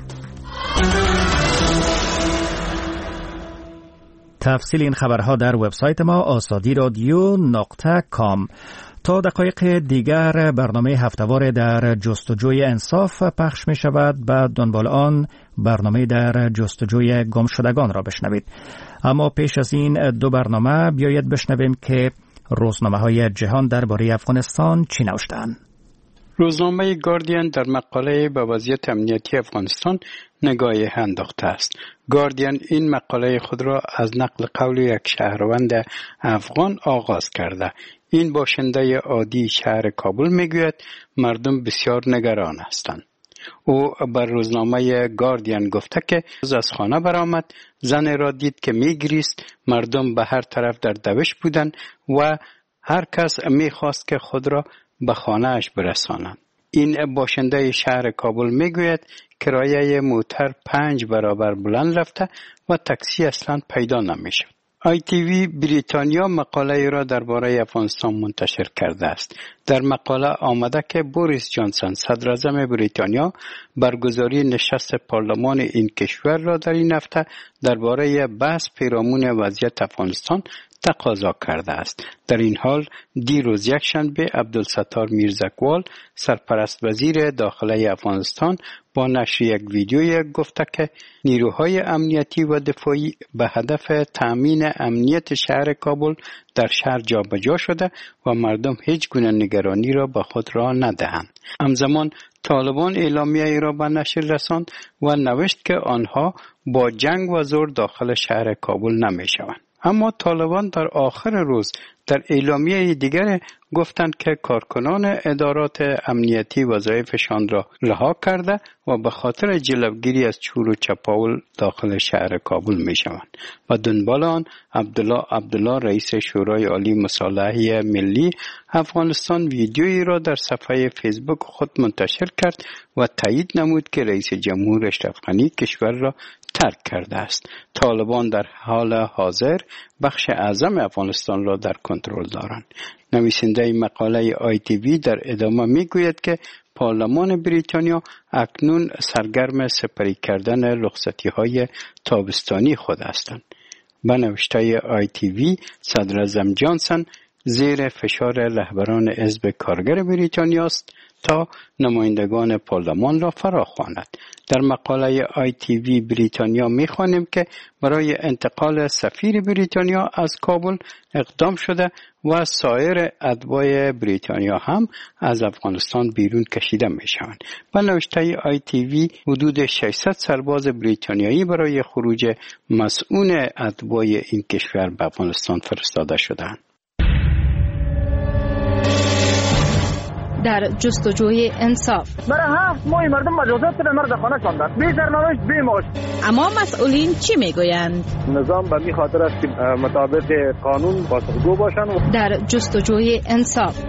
A: تفصیل این خبرها در وبسایت ما آزادی رادیو نقطه کام. تا دقایق دیگر برنامه هفته‌وار در جستجوی انصاف پخش می شود. بعد دنبال آن برنامه در جستجوی گمشدگان را بشنوید. اما پیش از این دو برنامه بیایید بشنویم که روزنامه‌های جهان درباره افغانستان چی نوشتند.
C: روزنامه گاردین در مقاله به وضعیت امنیتی افغانستان نگاهی انداخته است. گاردین این مقاله خود را از نقل قول یک شهروند افغان آغاز کرده. این باشنده عادی شهر کابل میگوید مردم بسیار نگران هستند. او بر روزنامه گاردین گفته که از خانه برآمد، زن را دید که میگریست، مردم به هر طرف در دوش بودند و هر کس میخواست که خود را به خانه اش برسانند. این باشنده شهر کابل میگوید کرایه موتر پنج برابر بلند رفته و تاکسی اصلا پیدا نمیشد. آی تی وی بریتانیا مقاله را درباره افغانستان منتشر کرده است. در مقاله آمده که بوریس جانسون صدراعظم بریتانیا برگزاری نشست پارلمان این کشور را در این هفته درباره بحث پیرامون وضعیت افغانستان تقاضا کرده است. در این حال دیروز یکشنبه عبدالستار میرزکوال سرپرست وزیر داخلی افغانستان با نشر یک ویدیوی گفته که نیروهای امنیتی و دفاعی به هدف تأمین امنیت شهر کابل در شهر جابجا شده و مردم هیچ گونه نگرانی را به خود را ندهند. همزمان طالبان اعلامیه ای را به نشر رساند و نوشت که آنها با جنگ و زور داخل شهر کابل نمی شوند. اما طالبان در آخر روز در اعلامیه دیگر گفتند که کارکنان ادارات امنیتی وظایفشان را رها کرده و به خاطر جلوگیری از چور و چپاول داخل شهر کابل می شوند. و دنبال آن عبدالله عبدالله رئیس شورای عالی مصالحه ملی افغانستان ویدیویی را در صفحه فیسبوک خود منتشر کرد و تایید نمود که رئیس جمهور اشرف غنی کشور را ترک کرده است. طالبان در حال حاضر بخش اعظم افغانستان را در کنترل دارند. نویسنده مقاله آی تی وی در ادامه میگوید که پارلمان بریتانیا اکنون سرگرم سپری کردن رخصتی‌های تابستانی خود هستند. به نوشته آی تی وی صدراعظم جانسون زیر فشار رهبران حزب کارگر بریتانیا است تا نمایندگان پارلمان را فرا خواند. در مقاله آی تی وی بریتانیا می‌خوانیم که برای انتقال سفیر بریتانیا از کابل اقدام شده و سایر اتباع بریتانیا هم از افغانستان بیرون کشیده می‌شوند. به نوشته آی تی وی حدود ششصد سرباز بریتانیایی برای خروج مسئول اتباع این کشور به افغانستان فرستاده شدند.
N: در جستجوی انصاف
O: برای هفت ماه مردم مجازات به مرد خانه کندند، بی سرنوشت بی معاش.
N: اما مسئولین چی میگویند؟
O: نظام به این خاطر است که مطابق قانون پاسخگو باشند.
N: در جستجوی انصاف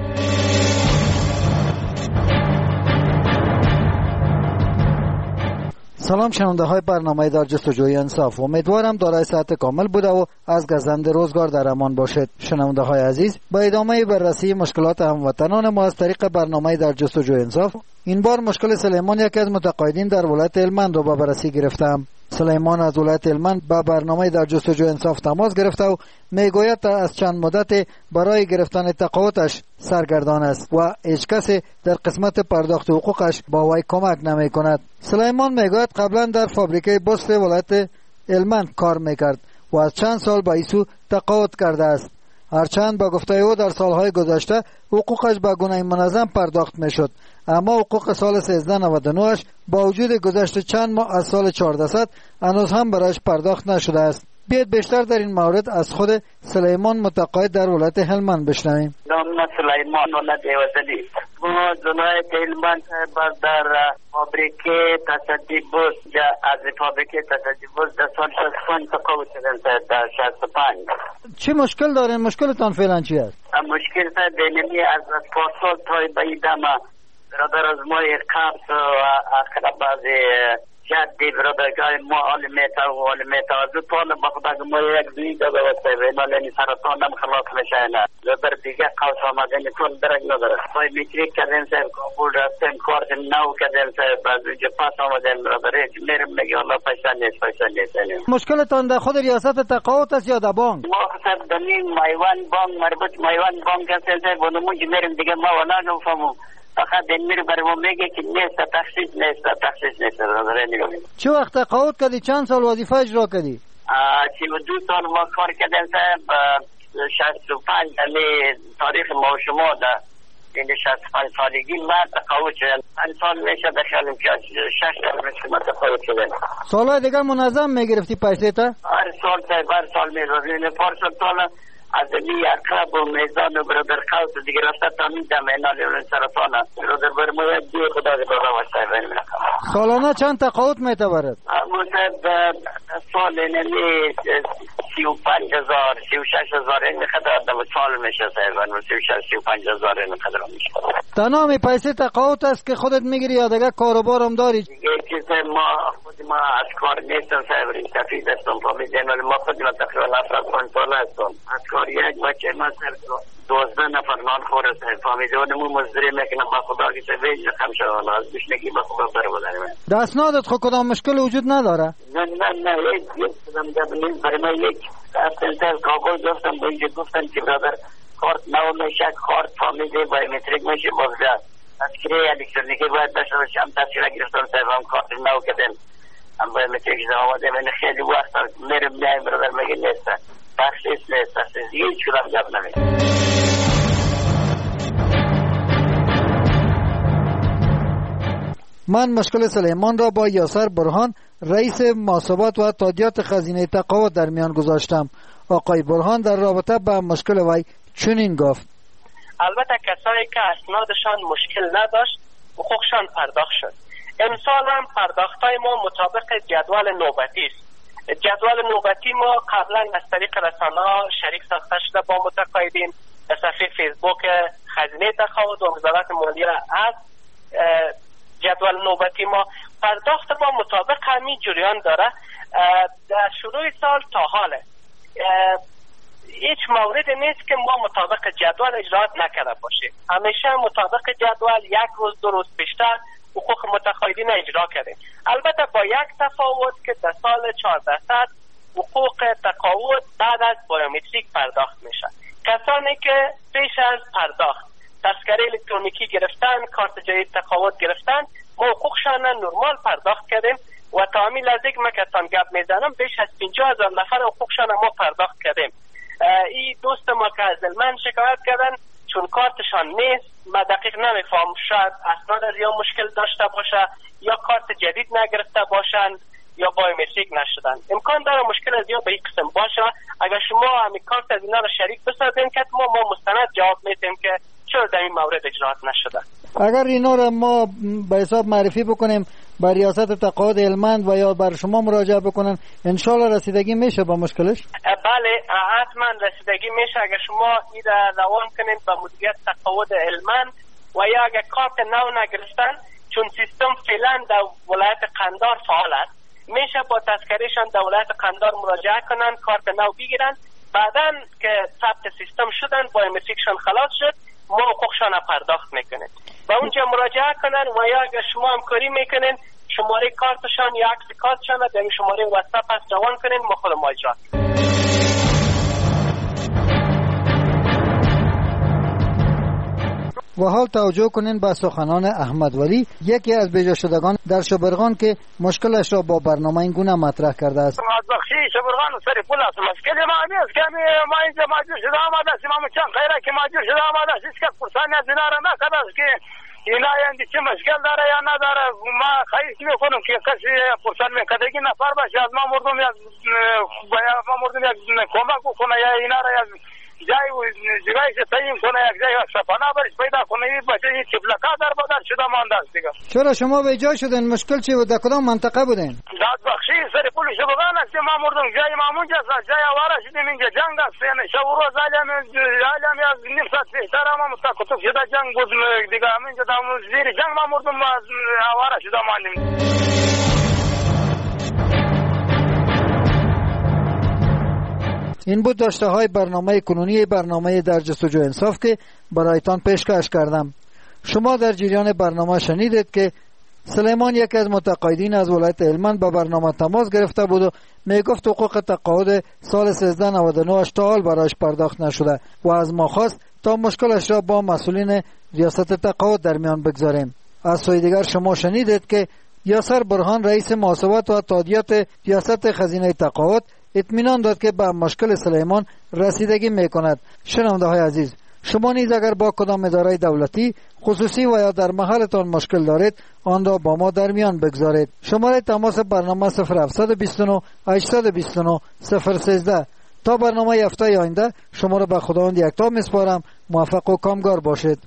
P: سلام شنونده های برنامه در جستجوی انصاف، امیدوارم دارای صحت کامل بوده و از گزند روزگار در امان باشید. شنونده های عزیز، با ادامه بررسی مشکلات هموطنان ما از طریق برنامه در جستجوی انصاف، این بار مشکل سلیمان یکی از متقاعدین در ولایت هلمند را به بررسی گرفتم. سلیمان از ولایت هلمند با برنامه در جستجوی انصاف تماس گرفته و میگوید از چند مدت برای گرفتن تقاعدش سرگردان است و هیچ کسی در قسمت پرداخت حقوقش با وی کمک نمی کند. سلیمان میگوید قبلا در فابریکه بست ولایت هلمند کار میکرد و از چند سال با ایسو تقاعد کرده است. هرچند با گفته او در سالهای گذشته حقوقش به گونه منظم پرداخت میشد، اما حقوق سال سیزده نود و نه اش با وجود گذشت چند ماه از سال چهاردهصد هنوز هم برایش پرداخت نشده است. بیاید بیشتر در این مورد از خود سلیمان متقاعد در ولایت هلمند بشنویم.
Q: نام سلیمان و دیوزدی ما ولایت هلمند در فابریکه تصدی بست یا از فابریکه تصدی بست در سال شصت و پنج تقاعد شدن. در شصت و پنج
P: چی مشکل دارین؟ مشکلتان فعلا چی است؟
Q: مشکل تا دینمی از پارسال تای بایدم برادر از ما قبض و اخر بعضی جدی برادرگاه ما آلمیتا و آلمیتا از طول بخدا ما یک دوی داده و سیوه نالینی سرطان هم خلاص میشه نه زبر دیگه قوس آمده نیتون درک نداره پای میتریک کردیم سیب کابول رفتیم کارت نو کردیم سیب از اونجا پاس آمدیم برادره میرم میگه الله پیسه نیست پیسه نیست.
P: مشکلتان در خود ریاست تقاعد است یا در بانک؟
Q: ما خصد دنیم مایوان بانک مربوط مایوان بانک هستیم سیب و نمونج میرم دیگه ما ولا نفهمم فقط این میره برای ما میگه که نیست تخصیص نیست تخصیص نیست.
P: چه وقت تقاعد کردی؟ چند سال وظیفه اجرا کردی؟
Q: سی و دو سال ما کار کردیم صاحب. شصت و پنج یعنی تاریخ ما و شما در این شصت و پنج سالگی من تقاعد شدم. پنج سال میشه دخلیم که شش سال میشه من تقاعد شدم.
P: سالهای دیگر منظم میگرفتی پیسه تا؟
Q: هر سال صاحب هر سال میگرفتیم. پارسال سال از لی اقرب و میزان و برادر قوس دیگه رفته تا میدم اینا لیولن سرطان برادر برموید دی خدا دی بابا واسه بین میرکم.
P: سالانه چند تقاعد میتبرد؟
Q: مصد سال اینمی سی و پنج هزار سی و شش هزار این خدر دو سال میشه سایبان و سی و شش سی و پنج هزار این خدر میشه.
P: تنها می پیسه تقاعد است که خودت میگیری یا دیگه کاروبار هم داری؟
Q: دیگه چیز ما خود ما از کار نیستم سایبری تفید هستم فامیدین ولی ما خود ما تقریبا افراد پنج سال هستم از کار یک بچه ما سر دوازده نفر نان خوره سایب فامیدونمو مزدری میکنم با خدا که سویج رقم شوانه از بشنگی با خدا بر بودنیم.
P: دستنادت خود کدام مشکل وجود نداره؟
Q: نه نه نه یک یک کدام دبنیم برای ما یک افتن سر کاغل گفتم با اینجا گفتن که برادر کارت نو میشه کارت فامیلی بایومتریک میشه بازده تذکره الکترونیکی باید داشته باشه. هم تذکره گرفتم سایب هم کارت نو کردم هم بایومتریک زمان آمده من خیلی وقت میرم میایم برادر مگه نیستن تخصیص نیست تخصیص هیچ کدام جب نمید.
P: من مشکل سلیمان را با یاسر برهان رئیس محاسبات و تادیات خزینه تقاعد در میان گذاشتم. آقای برهان در رابطه با مشکل وی چنین گفت:
R: البته کسایی که اسنادشان مشکل نداشت حقوقشان پرداخت شد. امسال هم پرداختای ما مطابق جدول نوبتی است. جدول نوبتی ما قبلا از طریق رسانه‌ها شریک ساخته شده با متقاعدین. در صفحه فیسبوک خزینه تقاعد و وزارت مالیه از جدول نوبتی ما پرداخت با مطابق همین جریان داره. در شروع سال تا حال هیچ موردی نیست که ما مطابق جدول اجرات نکرده باشیم. همیشه مطابق جدول یک روز دو روز پیشتر حقوق متقاعدین اجرا کردیم. البته با یک تفاوت که در سال چهاردهصد حقوق تقاعد بعد از بایومتریک پرداخت میشه. کسانی که پیش از پرداخت تذکره الکترونیکی گرفتن، کارت جدید تقاعد گرفتن، ما حقوقشان نرمال پرداخت کردیم و تا همین لحظه که من کتان گپ میزنم بیش از پنجاه هزار نفر حقوقشان ما پرداخت کردیم. این دوست ما که از من شکایت کردن چون کارتشان نیست، من دقیق نمیفهم، شاید اسناد از یا مشکل داشته باشه یا کارت جدید نگرفته باشن یا بایومتریک نشدن. امکان داره مشکل از یا به این قسم باشه. اگر شما همین کارت از اینا رو شریک بسازین که ما ما مستند جواب میدیم که چرا در این مورد اجرات نشده.
P: اگر اینا رو ما به حساب معرفی بکنیم بر ریاست تقاعد هلمند و یا بر شما مراجعه بکنن، انشالله رسیدگی میشه با مشکلش؟
R: بله حتما رسیدگی میشه اگر شما این را روان کنین به مدیریت تقاعد هلمند و یا اگر کارت نو نگرفتن، چون سیستم فعلا در ولایت قندار فعال است، میشه با تذکرهشان در ولایت قندار مراجعه کنن، کارت نو بگیرن، بعداً که ثبت سیستم شدن بایومتریکشان خلاص شد، ما حقوقشان پرداخت میکنیم. و اونجا مراجعه کنن و یا اگر شما همکاری میکنین شماره کارتشان یا عکس کارتشان در این شماره واتساپ هست روان کنین، ما خود ما اجرا
P: و حال توجه کنین به سخنان احمد ولی، یکی از بیجا شدگان در شبرغان که مشکلش را با برنامه این گونه مطرح کرده است.
S: بخشی شبرغان سری پول است. مشکل ما نیست که ما اینجا ماجور شده آمده است، ما چند خیره که ماجور شده آمده است، هیچ کس پرسانی از اینا را نکرده است که اینا یعنی چه مشکل داره یا نداره. ما خواهش میکنم که کسی پرسان میکرده که نفر باشه از ما مردم یک ما مردم یک کمک بکنه یا اینا را یک جای و جایش تعیین کنه، یک جای صفانه برش پیدا کنه. این بچه این تفلکا در بدر شده مانده است دیگه.
P: چرا شما به جای شدین؟ مشکل چی بود؟ در کدام منطقه بودین؟
S: داد بخشی سر پول شبرغان است. ما مردم جای ما اونجا است، جای آواره شدیم، اینجا جنگ است. یعنی شب و روز علم علم از نیم ساعت پیشتر ما متکتب شده جنگ بود دیگه. همینجا در زیر جنگ ما مردم آواره شده ماندیم.
P: این بود داشته های برنامه کنونی برنامه در جستجوی انصاف که برایتان پیشکش کردم. شما در جریان برنامه شنیدید که سلیمان یکی از متقاعدین از ولایت هلمند به برنامه تماس گرفته بود و میگفت حقوق تقاعد سال سیزده نود و نه تا حال برایش پرداخت نشده و از ما خواست تا مشکلش را با مسئولین ریاست تقاعد در میان بگذاریم. از سوی دیگر شما شنیدید که یاسر برهان رئیس محاسبات و تادیات ریاست خزینه تقاعد اطمینان داد که به مشکل سلیمان رسیدگی میکند. شنونده های عزیز، شما نیز اگر با کدام اداره دولتی خصوصی و یا در محلتان مشکل دارید آن را با ما در میان بگذارید. شماره تماس برنامه صفر هفتصد و بیست و نه هشتصد و بیست و نه صفر سیزده. تا برنامه هفته آینده شما را به خداوند یکتا میسپارم. موفق و کامگار باشید.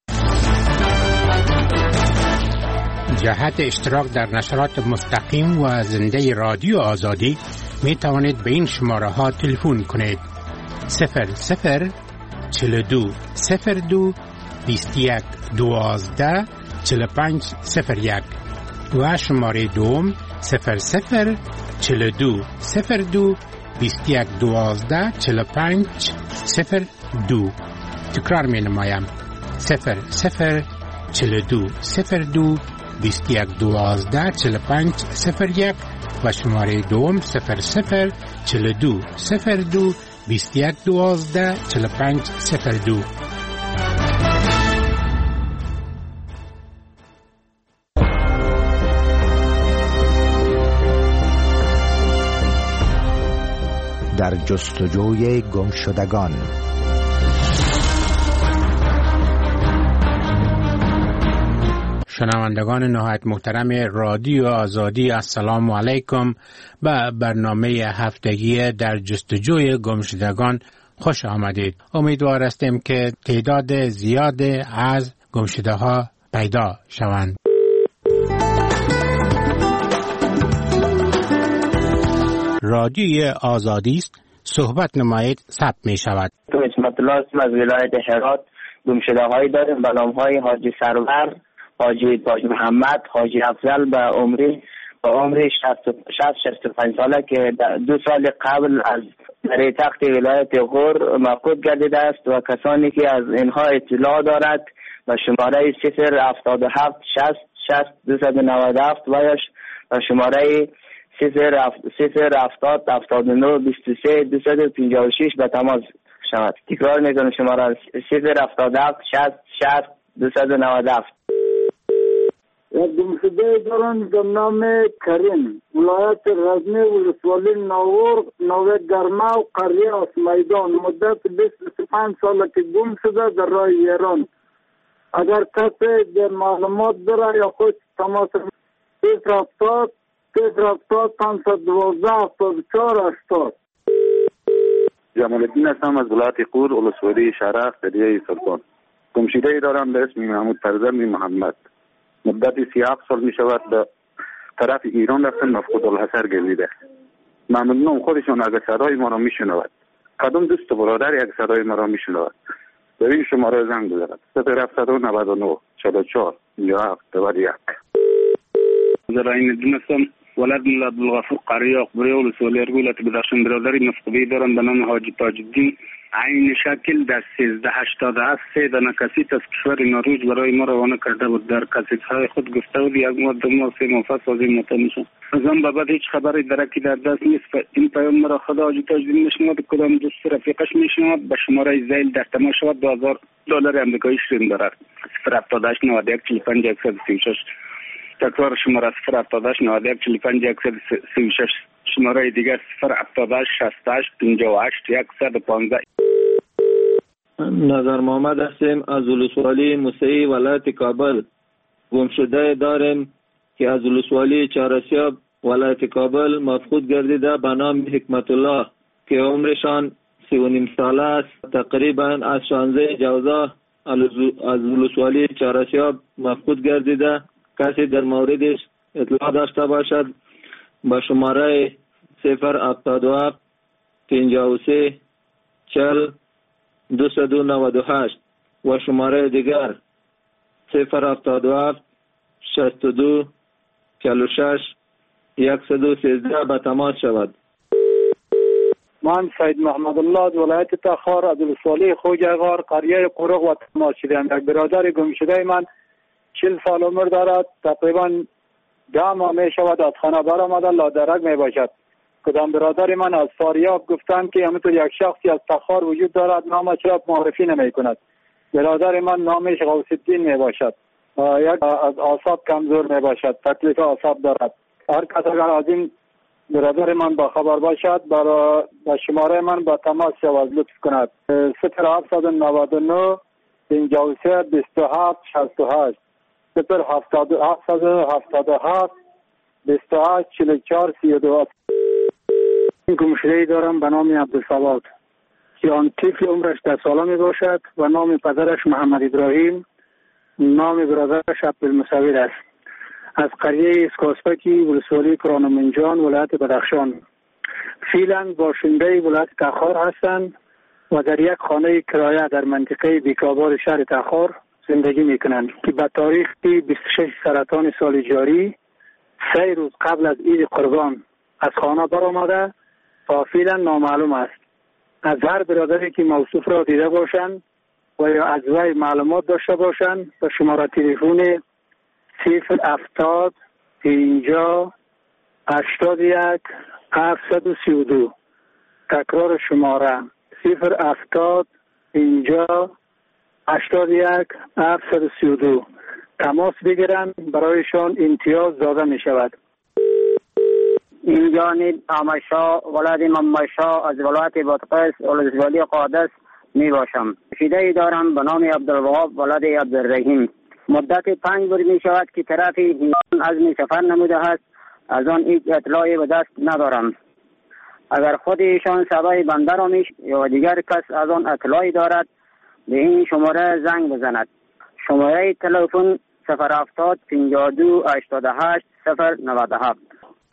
C: جهت اشتراک در نشرات مستقیم و زنده رادیو آزادی می توانید به این شماره ها تلفن کنید: صفر صفر چهل و دو صفر دو بیست و یک دوازده چهل و پنج صفر یک و شماره دوم صفر صفر چهل و دو صفر دو بیست و یک دوازده چهل و پنج صفر دو. تکرار می نمایم: صفر صفر چهل و دو صفر دو بیست و یک دوازده چهل و پنج صفر یک و شماره دوم صفر صفر چهل و دو صفر دو بیست و یک دوازده چهل و پنج صفر دو.
T: در جستجوی گمشدگان.
C: شنوندگان نهایت محترم رادیو آزادی، السلام علیکم. به برنامه هفتگی در جستجوی گمشدگان خوش آمدید. امیدوار هستیم که تعداد زیاد از گمشده ها پیدا شوند. رادیو آزادی است، صحبت نمایید ثبت می شود.
U: تو اسمت الله هستم از ولایت هرات. گمشده هایی داریم به نام های حاجی سرور، حاجی تاج محمد، حاجی افضل به عمری به عمری شصت شصت و پنج ساله که دو سال قبل از در تخت ولایت غور مفقود گردیده است و کسانی که از اینها اطلاع دارد و شماره صفر هفتاد و هفت شصت شصت دویست و نود و هفت و شماره صفر هفتاد هفتاد و نه بیست و سه دویست و پنجاه و شش به تماس شود. تکرار میکنم شماره صفر هفتاد و هفت شصت شصت دویست و نود و هفت.
F: گمشده دارم به نام کریم، ولایت غزنی، ولسوالی ناور، نوه گرما و قریه است میدان. مدت بیست و پنج سال که گم شده در راه ایران. اگر کسی در معلومات داره یا خود تماس صفر هفتاد صفر هفتاد پانصد و دوازده هفتاد و چهار هشتاد.
V: جمال الدین هستم از ولایت قور، ولسوالی شرق، قریه سلطان. گمشده دارم به اسم محمود فرزند محمد. مدت سی و هفت سال می شود به طرف ایران رفتن، مفقود الحصر گردیده. ممنونم خودشون اگر صدای ما را می شنود. کدام دوست و برادر یک صدای ما را می شنود به این شماره زنگ بزند. صفر هفتصد و نود و نه چهل و چهار پنجاه و هفت دوازده یک.
W: زراین الدین هستم، ولد ملا عبدالغفور قریه اقبریه ولسوالی ارگولت بدخشان. برادری مفقودی دارم به نام حاجی تاج‌الدین. عین شکل در سیزده هشتاد و هفت سه دانه کسیت از کشور نروژ برای ما روانه کرده بود. در کسیت‌های خود گفته بود یک ماه دو ماه سه ماه پس از این مطمئن میشم. از آن به بعد هیچ خبری درکی در دست نیست. این پیام مرا خدا حاجی تاج‌الدین میشنود، کدام دوست رفیقش میشنود، به شماره زیل در تماس شود. دو هزار دلار آمریکایی شرین دارد. صفر هفتاد و هشت نود و یک چهل و پنج صد و سی و شش. تکرار شماره صفر هفتاد و هشت نود و یک چهل و پنج صد و سی و شش. شماره دیگر صفر هفتاد و هشت شصت و هشت پنجاه و هشت صد و پانزده.
X: نظر محمد هستیم از ولسوالی موسعی ولایت کابل. گمشده داریم که از ولسوالی چهارسیاب ولایت کابل مفقود گردیده به نام حکمت الله که عمرشان سی و نیم ساله است. تقریبا از شانزده جوزا از ولسوالی چهارسیاب مفقود گردیده. کسی در موردش اطلاع داشته باشد با شماره صفر هفتاد و هفت پنجاه و سه چهل دویست و نود و هشت و شماره دیگر صفر هفتاد و هفت شصت و دو چهل و شش صد و سیزده به تماس شود.
F: من سید محمد الله از ولایت تخار از ولسوالی خوجغار قریه قرق و تماس شدم. یک برادر گم شده من چهل سال عمر دارد. تقریبا ده ماه می شود از خانه برآمده، لادرک می باشد. کدام برادر من از فاریاب گفتند که همینطور یک شخصی از تخار وجود دارد، نامش را معرفی نمی کند. برادر من نامش غوث الدین می باشد. یک از اعصاب کمزور می باشد، تکلیف اعصاب دارد. هر کس اگر از این برادر من با خبر باشد برای با شماره من با تماس شود لطف کند. صفر هفتصد و نود و نه پنجاه و سه بیست و هفت شصت و هشت صفر هفتاد و هفتاد و هفت بیست و هشت چهل و چهار سی و دو. این گمشده‌ای دارم به نام عبدالصواد که آن طفل عمرش ده ساله می باشد و نام پدرش محمد ابراهیم، نام برادرش عبدالمصور است. از قریه اسکاسپکی ولسوالی کرانمنجان ولایت بدخشان. فعلا باشنده ولایت تخار هستند و در یک خانه کرایه در منطقه بیکابار شهر تخار زندگی می کنند که به تاریخ بیست و شش سرطان سال جاری سه روز قبل از عید قربان از خانه برآمده تا فعلا نامعلوم است. از هر برادری که موصوف را دیده باشند و یا از وی معلومات داشته باشند به شماره تلفن صفر هفتاد پنجاه هشتاد و یک هفتصد و سی و دو. تکرار شماره صفر هفتاد پنجاه هشتاد و یک هفتصد و سی و دو. تماس بگیرند، برایشان امتیاز داده می شود.
U: این جانب آمشا ولاد ممشا از ولایت بادغیس ولسوالی قادس می باشم. شیده دارم به نام عبدالوهاب ولاد عبدالرحیم. مدت پنج بار می شود که طرف ایران عزم سفر نموده است. از آن هیچ اطلاعی به دست ندارم. اگر خود ایشان صدای بنده را میش یا دیگر کس از آن اطلاعی دارد به این شماره زنگ بزند. شماره تلفن صفر هفتاد پنجاه و دو هشتاد و هشت صفر نود و هفت.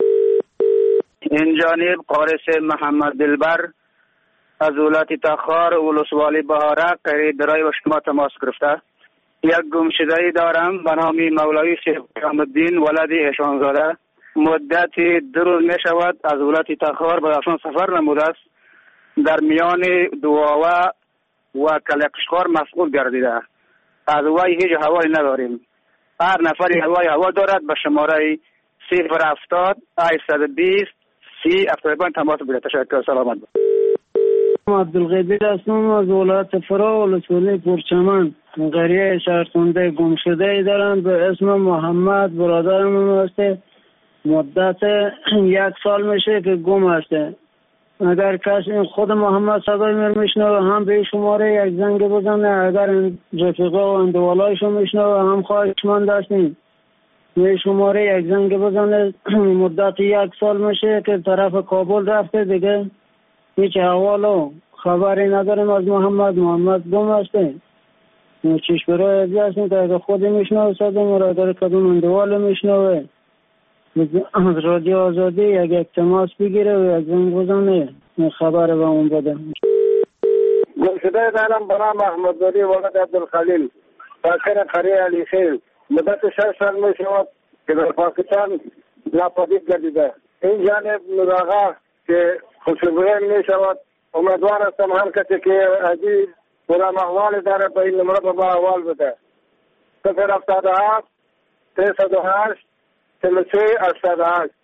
F: این جانب قارس محمد دلبر از ولایت تخار ولسوالی بهارک قریب برای و شما تماس گرفته. یک گمشده‌ای دارم به نام مولوی شیخ الدین ولد هشامزاده. مدت دو روز می شود از ولایت تخار به بدخشان سفر نموده است. در میان دواوه و کلکشخار مسئول گردیده. از وی هیچ حوالی نداریم. هر نفری هوای هوا دارد به شماره صفر هفتاد هشتصد و بیست سی هفتاد و پنج تماس بگیرد. تشکر، سلامت.
B: عبدالقدیر هستم از ولایت فرا ولسوالی پرچمن. قریه شهرخونده گم شده ای دارم به اسم محمد. برادرم هسته، مدت یک سال میشه که گم هسته. اگر کسی خود محمد صدای من میشنوه هم به شماره یک زنگ بزنه، اگر رفیقا و اندوالایشو میشنوه هم خواهشمند هستیم به شماره یک زنگ بزنه. مدت یک سال میشه که طرف کابل رفته، دیگه هیچ احوال و خبری نداریم از محمد. محمد گم هسته. چیش برای ازی هستیم که اگر خودی میشنوه صدای ما را، اگر کدوم اندوال میشنوه از رادیو آزادی یک یک تماس بگیره و یک زنگ بزنه خبر به اون بده.
O: گم شده دارم برام احمدزاده ولد عبدالخلیل ساکن قریه علی خیل. مدت شش سال می شود که در پاکستان ناپدید گردیده. این جانب مراغه که خوشبویه می شود. امیدوار هستم هر کسی که عزیز برام احوال داره به این نمره به ما احوال بده. صفر هفتاد و هفت سیصد و هشت چهل و سه هشتاد و هشت.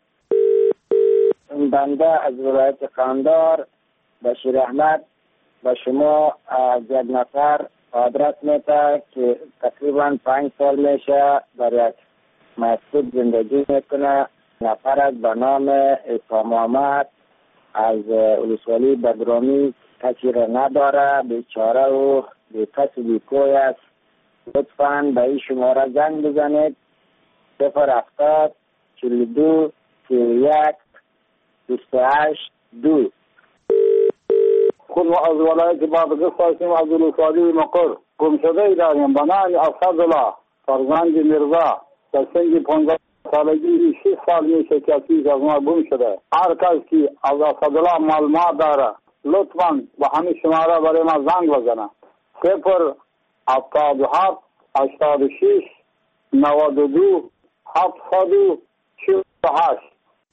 U: بنده از ولایت قندهار بشیر احمد به شما از یک نفر آدرس میده که تقریبا پنج سال میشه در یک مسجد زندگی میکنه. نفر به نام عیسی محمد از ولسوالی بدرامی، کسی را نداره، بیچاره و بیکس و بیکوی است. لطفاً به این شماره زنگ بزنید صفر هفتاد چهل و دو سی و یک بیست و هشت دو.
O: خود از ولایت بابزه خواستیم از ولسوالی مقر گم شده ای داریم به نام اسدالله فرزند میرزا در سن پانزده سالگی. شش سال میشه که از ما گم شده. هر کس که از اسدالله معلومات داره لطفاً به همین شماره برای ما زنگ بزنه صفر هفتاد و هفت هشتاد و شش نود و دو هفتاد و چهل و هشت.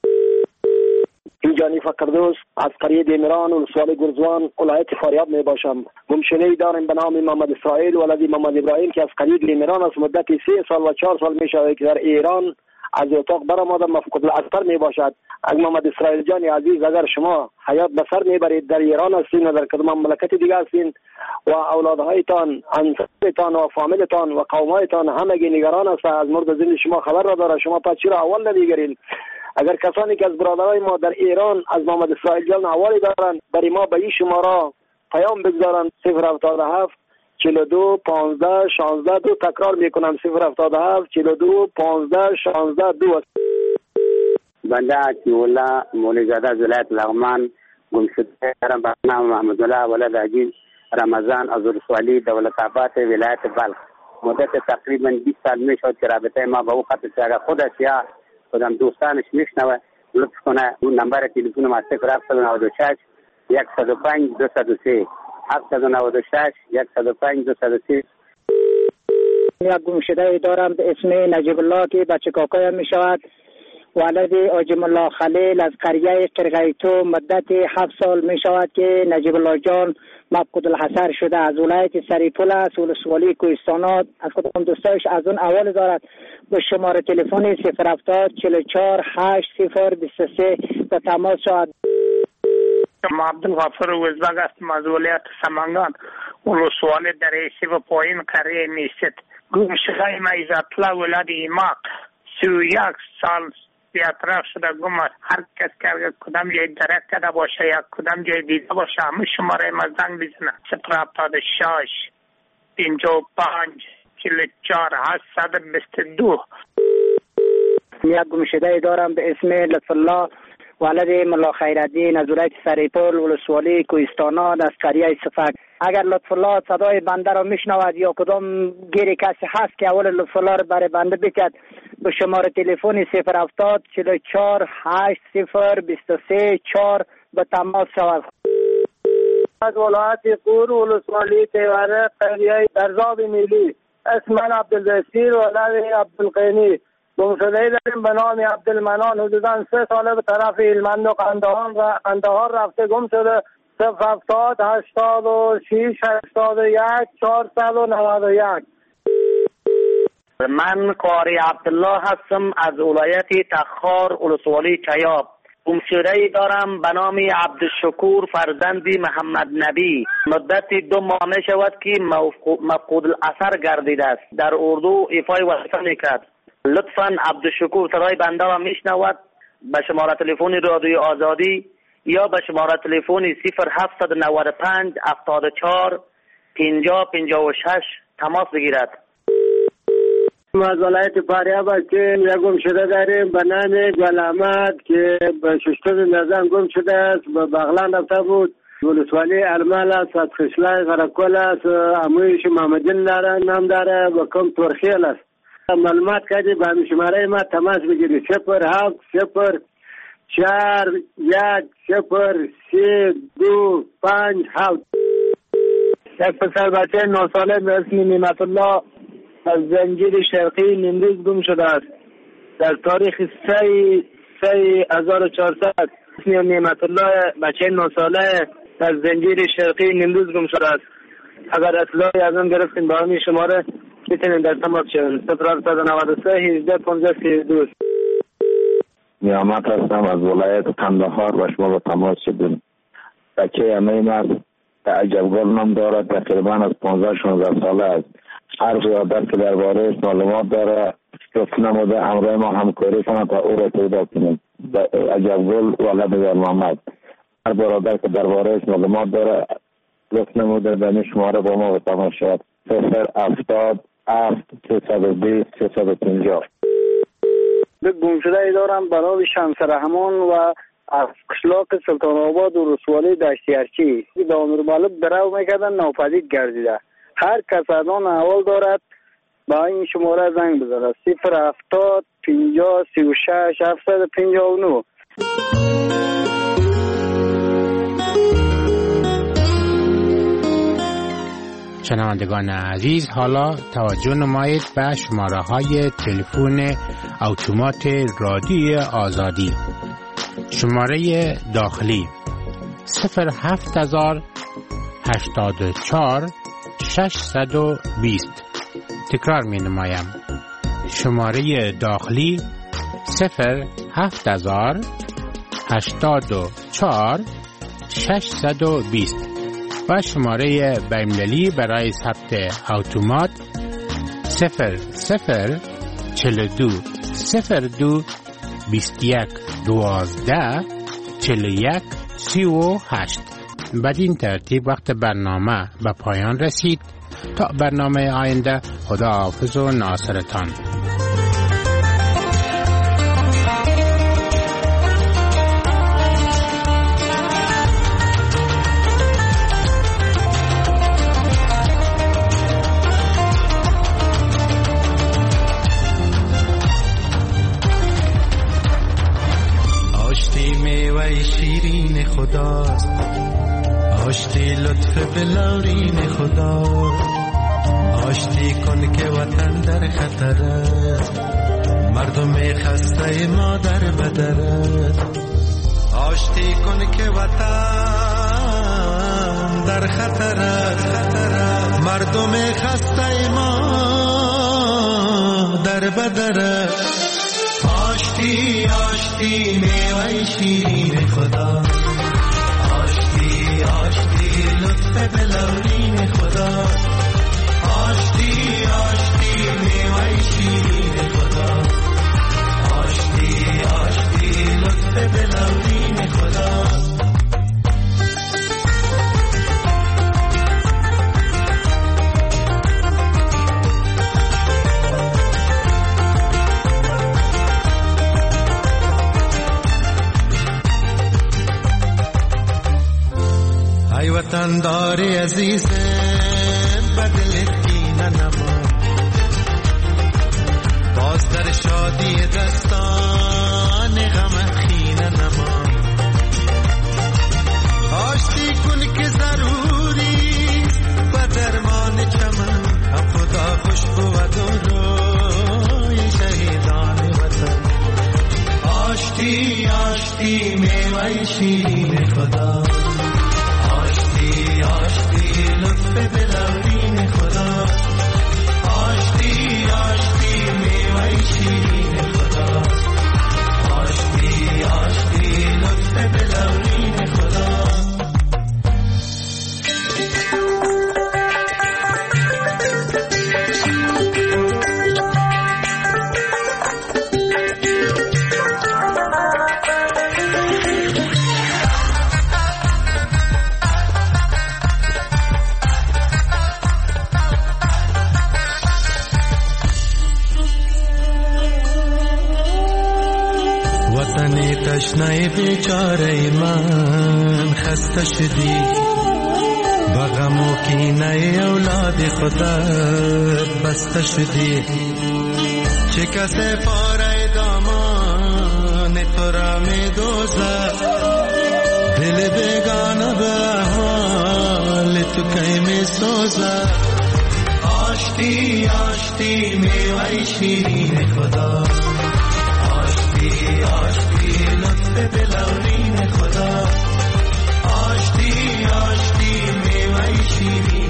H: جانی فقردوس از قریه دیمران و ولسوالی گرزوان ولایت فاریاب می باشم. گمشده‌ای داریم به نام محمد اسرائیل ولدی محمد ابراهیم که از قریه دیمران از مدت سه سال و چهار سال می شود که در ایران از اتاق برآمده مفقود الاثر می باشد. اگر محمد اسرائیل جان عزیز اگر شما حیات به سر میبرید در ایران هستین و در کدام مملکت دیگه هستین و اولادهایتان انصارتان و فامیلتان و قومایتان همگی نگران است از مورد زندگی شما خبر را داره، شما پس چرا اول نمیگیرین؟ اگر کسانی که از برادرای ما در ایران از محمد اسرائیل جان حوالی دارن برای ما به این شماره پیام بگذارن صفر هفتاد و هفت چهل و دو پانزده شانزده دو. تکرار میکنم صفر هفتاد و هفت چهل و دو پانزده شانزده دو.
U: بنده عطی‌الله مولوی‌زاده از ولایت لغمان گم شده دارم به نام محمدالله ولد عزیز رمضان از ولسوالی دولت‌آباد ولایت بلخ. مدت تقریبا بیست سال میشد که رابطه ما با او قطع شد. اگر خودش یا خودم دوستانش میشنوه لطف کنه اون نمبر تلفن ما صفر هفت نه شش یک صفر پنج دو صفر سه هفت نه شش یک صفر پنج دو صفر سه.
I: یک گم شده دارم به اسم نجیب الله که بچه کاکایم می شود. ولد آجم الله خلیل از قریه قرغیتو. مدت هفت سال می شود که نجیب الله جان مفقود الحصر شده. از ولایت سریپول است ولسوالی کوهستانات. از کدام دوستایش از اون اول دارد به شماره تلفن صفر هفتاد چهل و چهار هشت صفر بیست و سه به تماس شد.
D: ما عبدالغفور وزبگ هستم از ولایت سمنگان ولسوالی دریسی و پایین قریه میست. گم شده ما عزت‌الله ولد ایماق سی و یک سال بیاطراف شده گم است. هر کس که اگر کدام جای درک کرده باشه یا کدام جای دیده باشه همه شماره ما زنگ بزنه صفر هفتاد و شش پنجاه و پنج چهل و چهار هشتصد و بیست و دو.
I: یک گم شده دارم به اسم لطف الله ولد ملا خیرالدین از ولایت سریپول ولسوالی کوهستانات از قریه صفک. اگر لطف الله صدای بنده را میشنود یا کدام گیری کسی هست که اول لطف الله را برای بنده بکد به شماره تلفن صفر هفتاد چهل و چهار هشت صفر بیست و سه چهار به تماس شود.
O: از ولایت قور ولسوالی تیوره قریه درزاب میلی اسم من عبدالبصیر ولد عبدالقینی. گم شده داریم به نام عبدالمنان حدوداً سه ساله به طرف هلمند و قندهار رفته گم شده. صفر هفتاد هشتاد و شش هشتاد و یک چهارصد و نود و یک.
H: من قاری عبدالله هستم از ولایت تخار ولسوالی چیاب.
U: گمشده ای دارم به نام عبدالشکور فرزندی محمد نبی. مدت دو ماه می شود که مفقود الاثر گردیده است. در اردو ایفای وظیفه میکرد. لطفاً عبدالشکور صدای بنده را میشنود، به شماره تلفن رادیوی آزادی یا به شماره تلفن صفر هفت نه پنج هفتاد و چهار پنجاه پنجاه و شش تماس بگیرد.
B: ما از ولایت فاریاب هستیم. یک گم شده داریم به نام گل احمد که به ششتم نظام گم شده است. به بغلان رفته بود. ولسوالی ارمال است، از خشلای غرقل است، امویش محمدین داره، نام داره و کم ترخیل است. معلومات کردی به همین شماره ما تماس بگیری. صفر هفت صفر چهار یک صفر سی دو پنج هفت.
J: یک پسر بچه نه ساله به اسم نعمت الله از زنجیر شرقی نیمروز گم شده است. در تاریخ سه سه هزار و چهارصد اسم نعمت الله بچه نه ساله در زنجیر شرقی نیمروز گم شده است. اگر اطلاعی از آن گرفتین با همین شماره میتونین در تماس شوین. صفر هفت نه سه هجده پانزده سی دو.
K: نیامت هستم از ولایت قندهار و شما با تماس شدیم. بچه امیم است، عجبگل نام دارد، تقریبا از پانزده شانزده ساله است. هر قیادت که درباره معلومات داره گفت نموده همراه ما همکاری کنند تا او را پیدا کنیم. عجبگل ولد در محمد. هر برادر که درباره معلومات داره گفت نموده در شماره با ما با تماس شد. صفر هفتاد هفت سیصد و بیست سیصد و پنجاه.
D: به گمشده ای دارم برای شمس رحمان و از قشلاق سلطان آباد و رسوالی دشتیارچی به امیر مالک درو میکردن ناپدید گردیده. هر کس از آن احوال دارد با این شماره زنگ بزنه. صفر هفتاد پنجاه سی و شش هفتصد پنجاه و نه.
C: شنوندگان عزیز، حالا توجه نمایید به شماره های تلفن اتومات رادیوی آزادی. شماره داخلی صفر هفت هزار هشتاد و چهار ششصد و بیست. تکرار می نمایم. شماره داخلی صفر هفت هزار هشتاد و چهار ششصد و بیست و شماره بین‌المللی برای ثبت اتومات صفر صفر چهل و دو صفر دو بیست و یک دوازده چهل و یک سی و هشت. بدین ترتیب وقت برنامه به پایان رسید. تا برنامه آینده، خدا حافظ و ناصرتان.
L: شیرین خداست، آشتی لطف بلورین خدا، آشتی کن که وطن در خطر است، مردم خسته ما در بدر است. آشتی کن که وطن در خطر است، خطر است، مردم خسته ما در بدر است. آشتی آشتی میوه شیرین خدا، آشتی آشتی لطف بلورین خدا، آشتی آشتی میوه شیرین خدا، آشتی آشتی لطف بلورین خدا. ای وطن داری عزیز بدل کینه نما، باز در شادی دستان غم خینه نما. آشتی کن که ضروری و درمان چمن، هم خدا خوشبو و روی شهیدان وطن. آشتی آشتی میوه شیرین خدا، آشتی لطف بلورین خدا، آشتی آشتی میوه شیرین خدا، آشتی آشتی تشنه بیچاره من خسته شدی، با غم و کینه اولاد خودت بسته شدی. چه کسی پاره دامان تو را می دوزد، دل بیگانه به حال تو کی می سوزد. آشتی آشتی میوه شیرین خدا، آشتی آشتی لطف بلورین خدا، آشتی آشتی میوه شیرین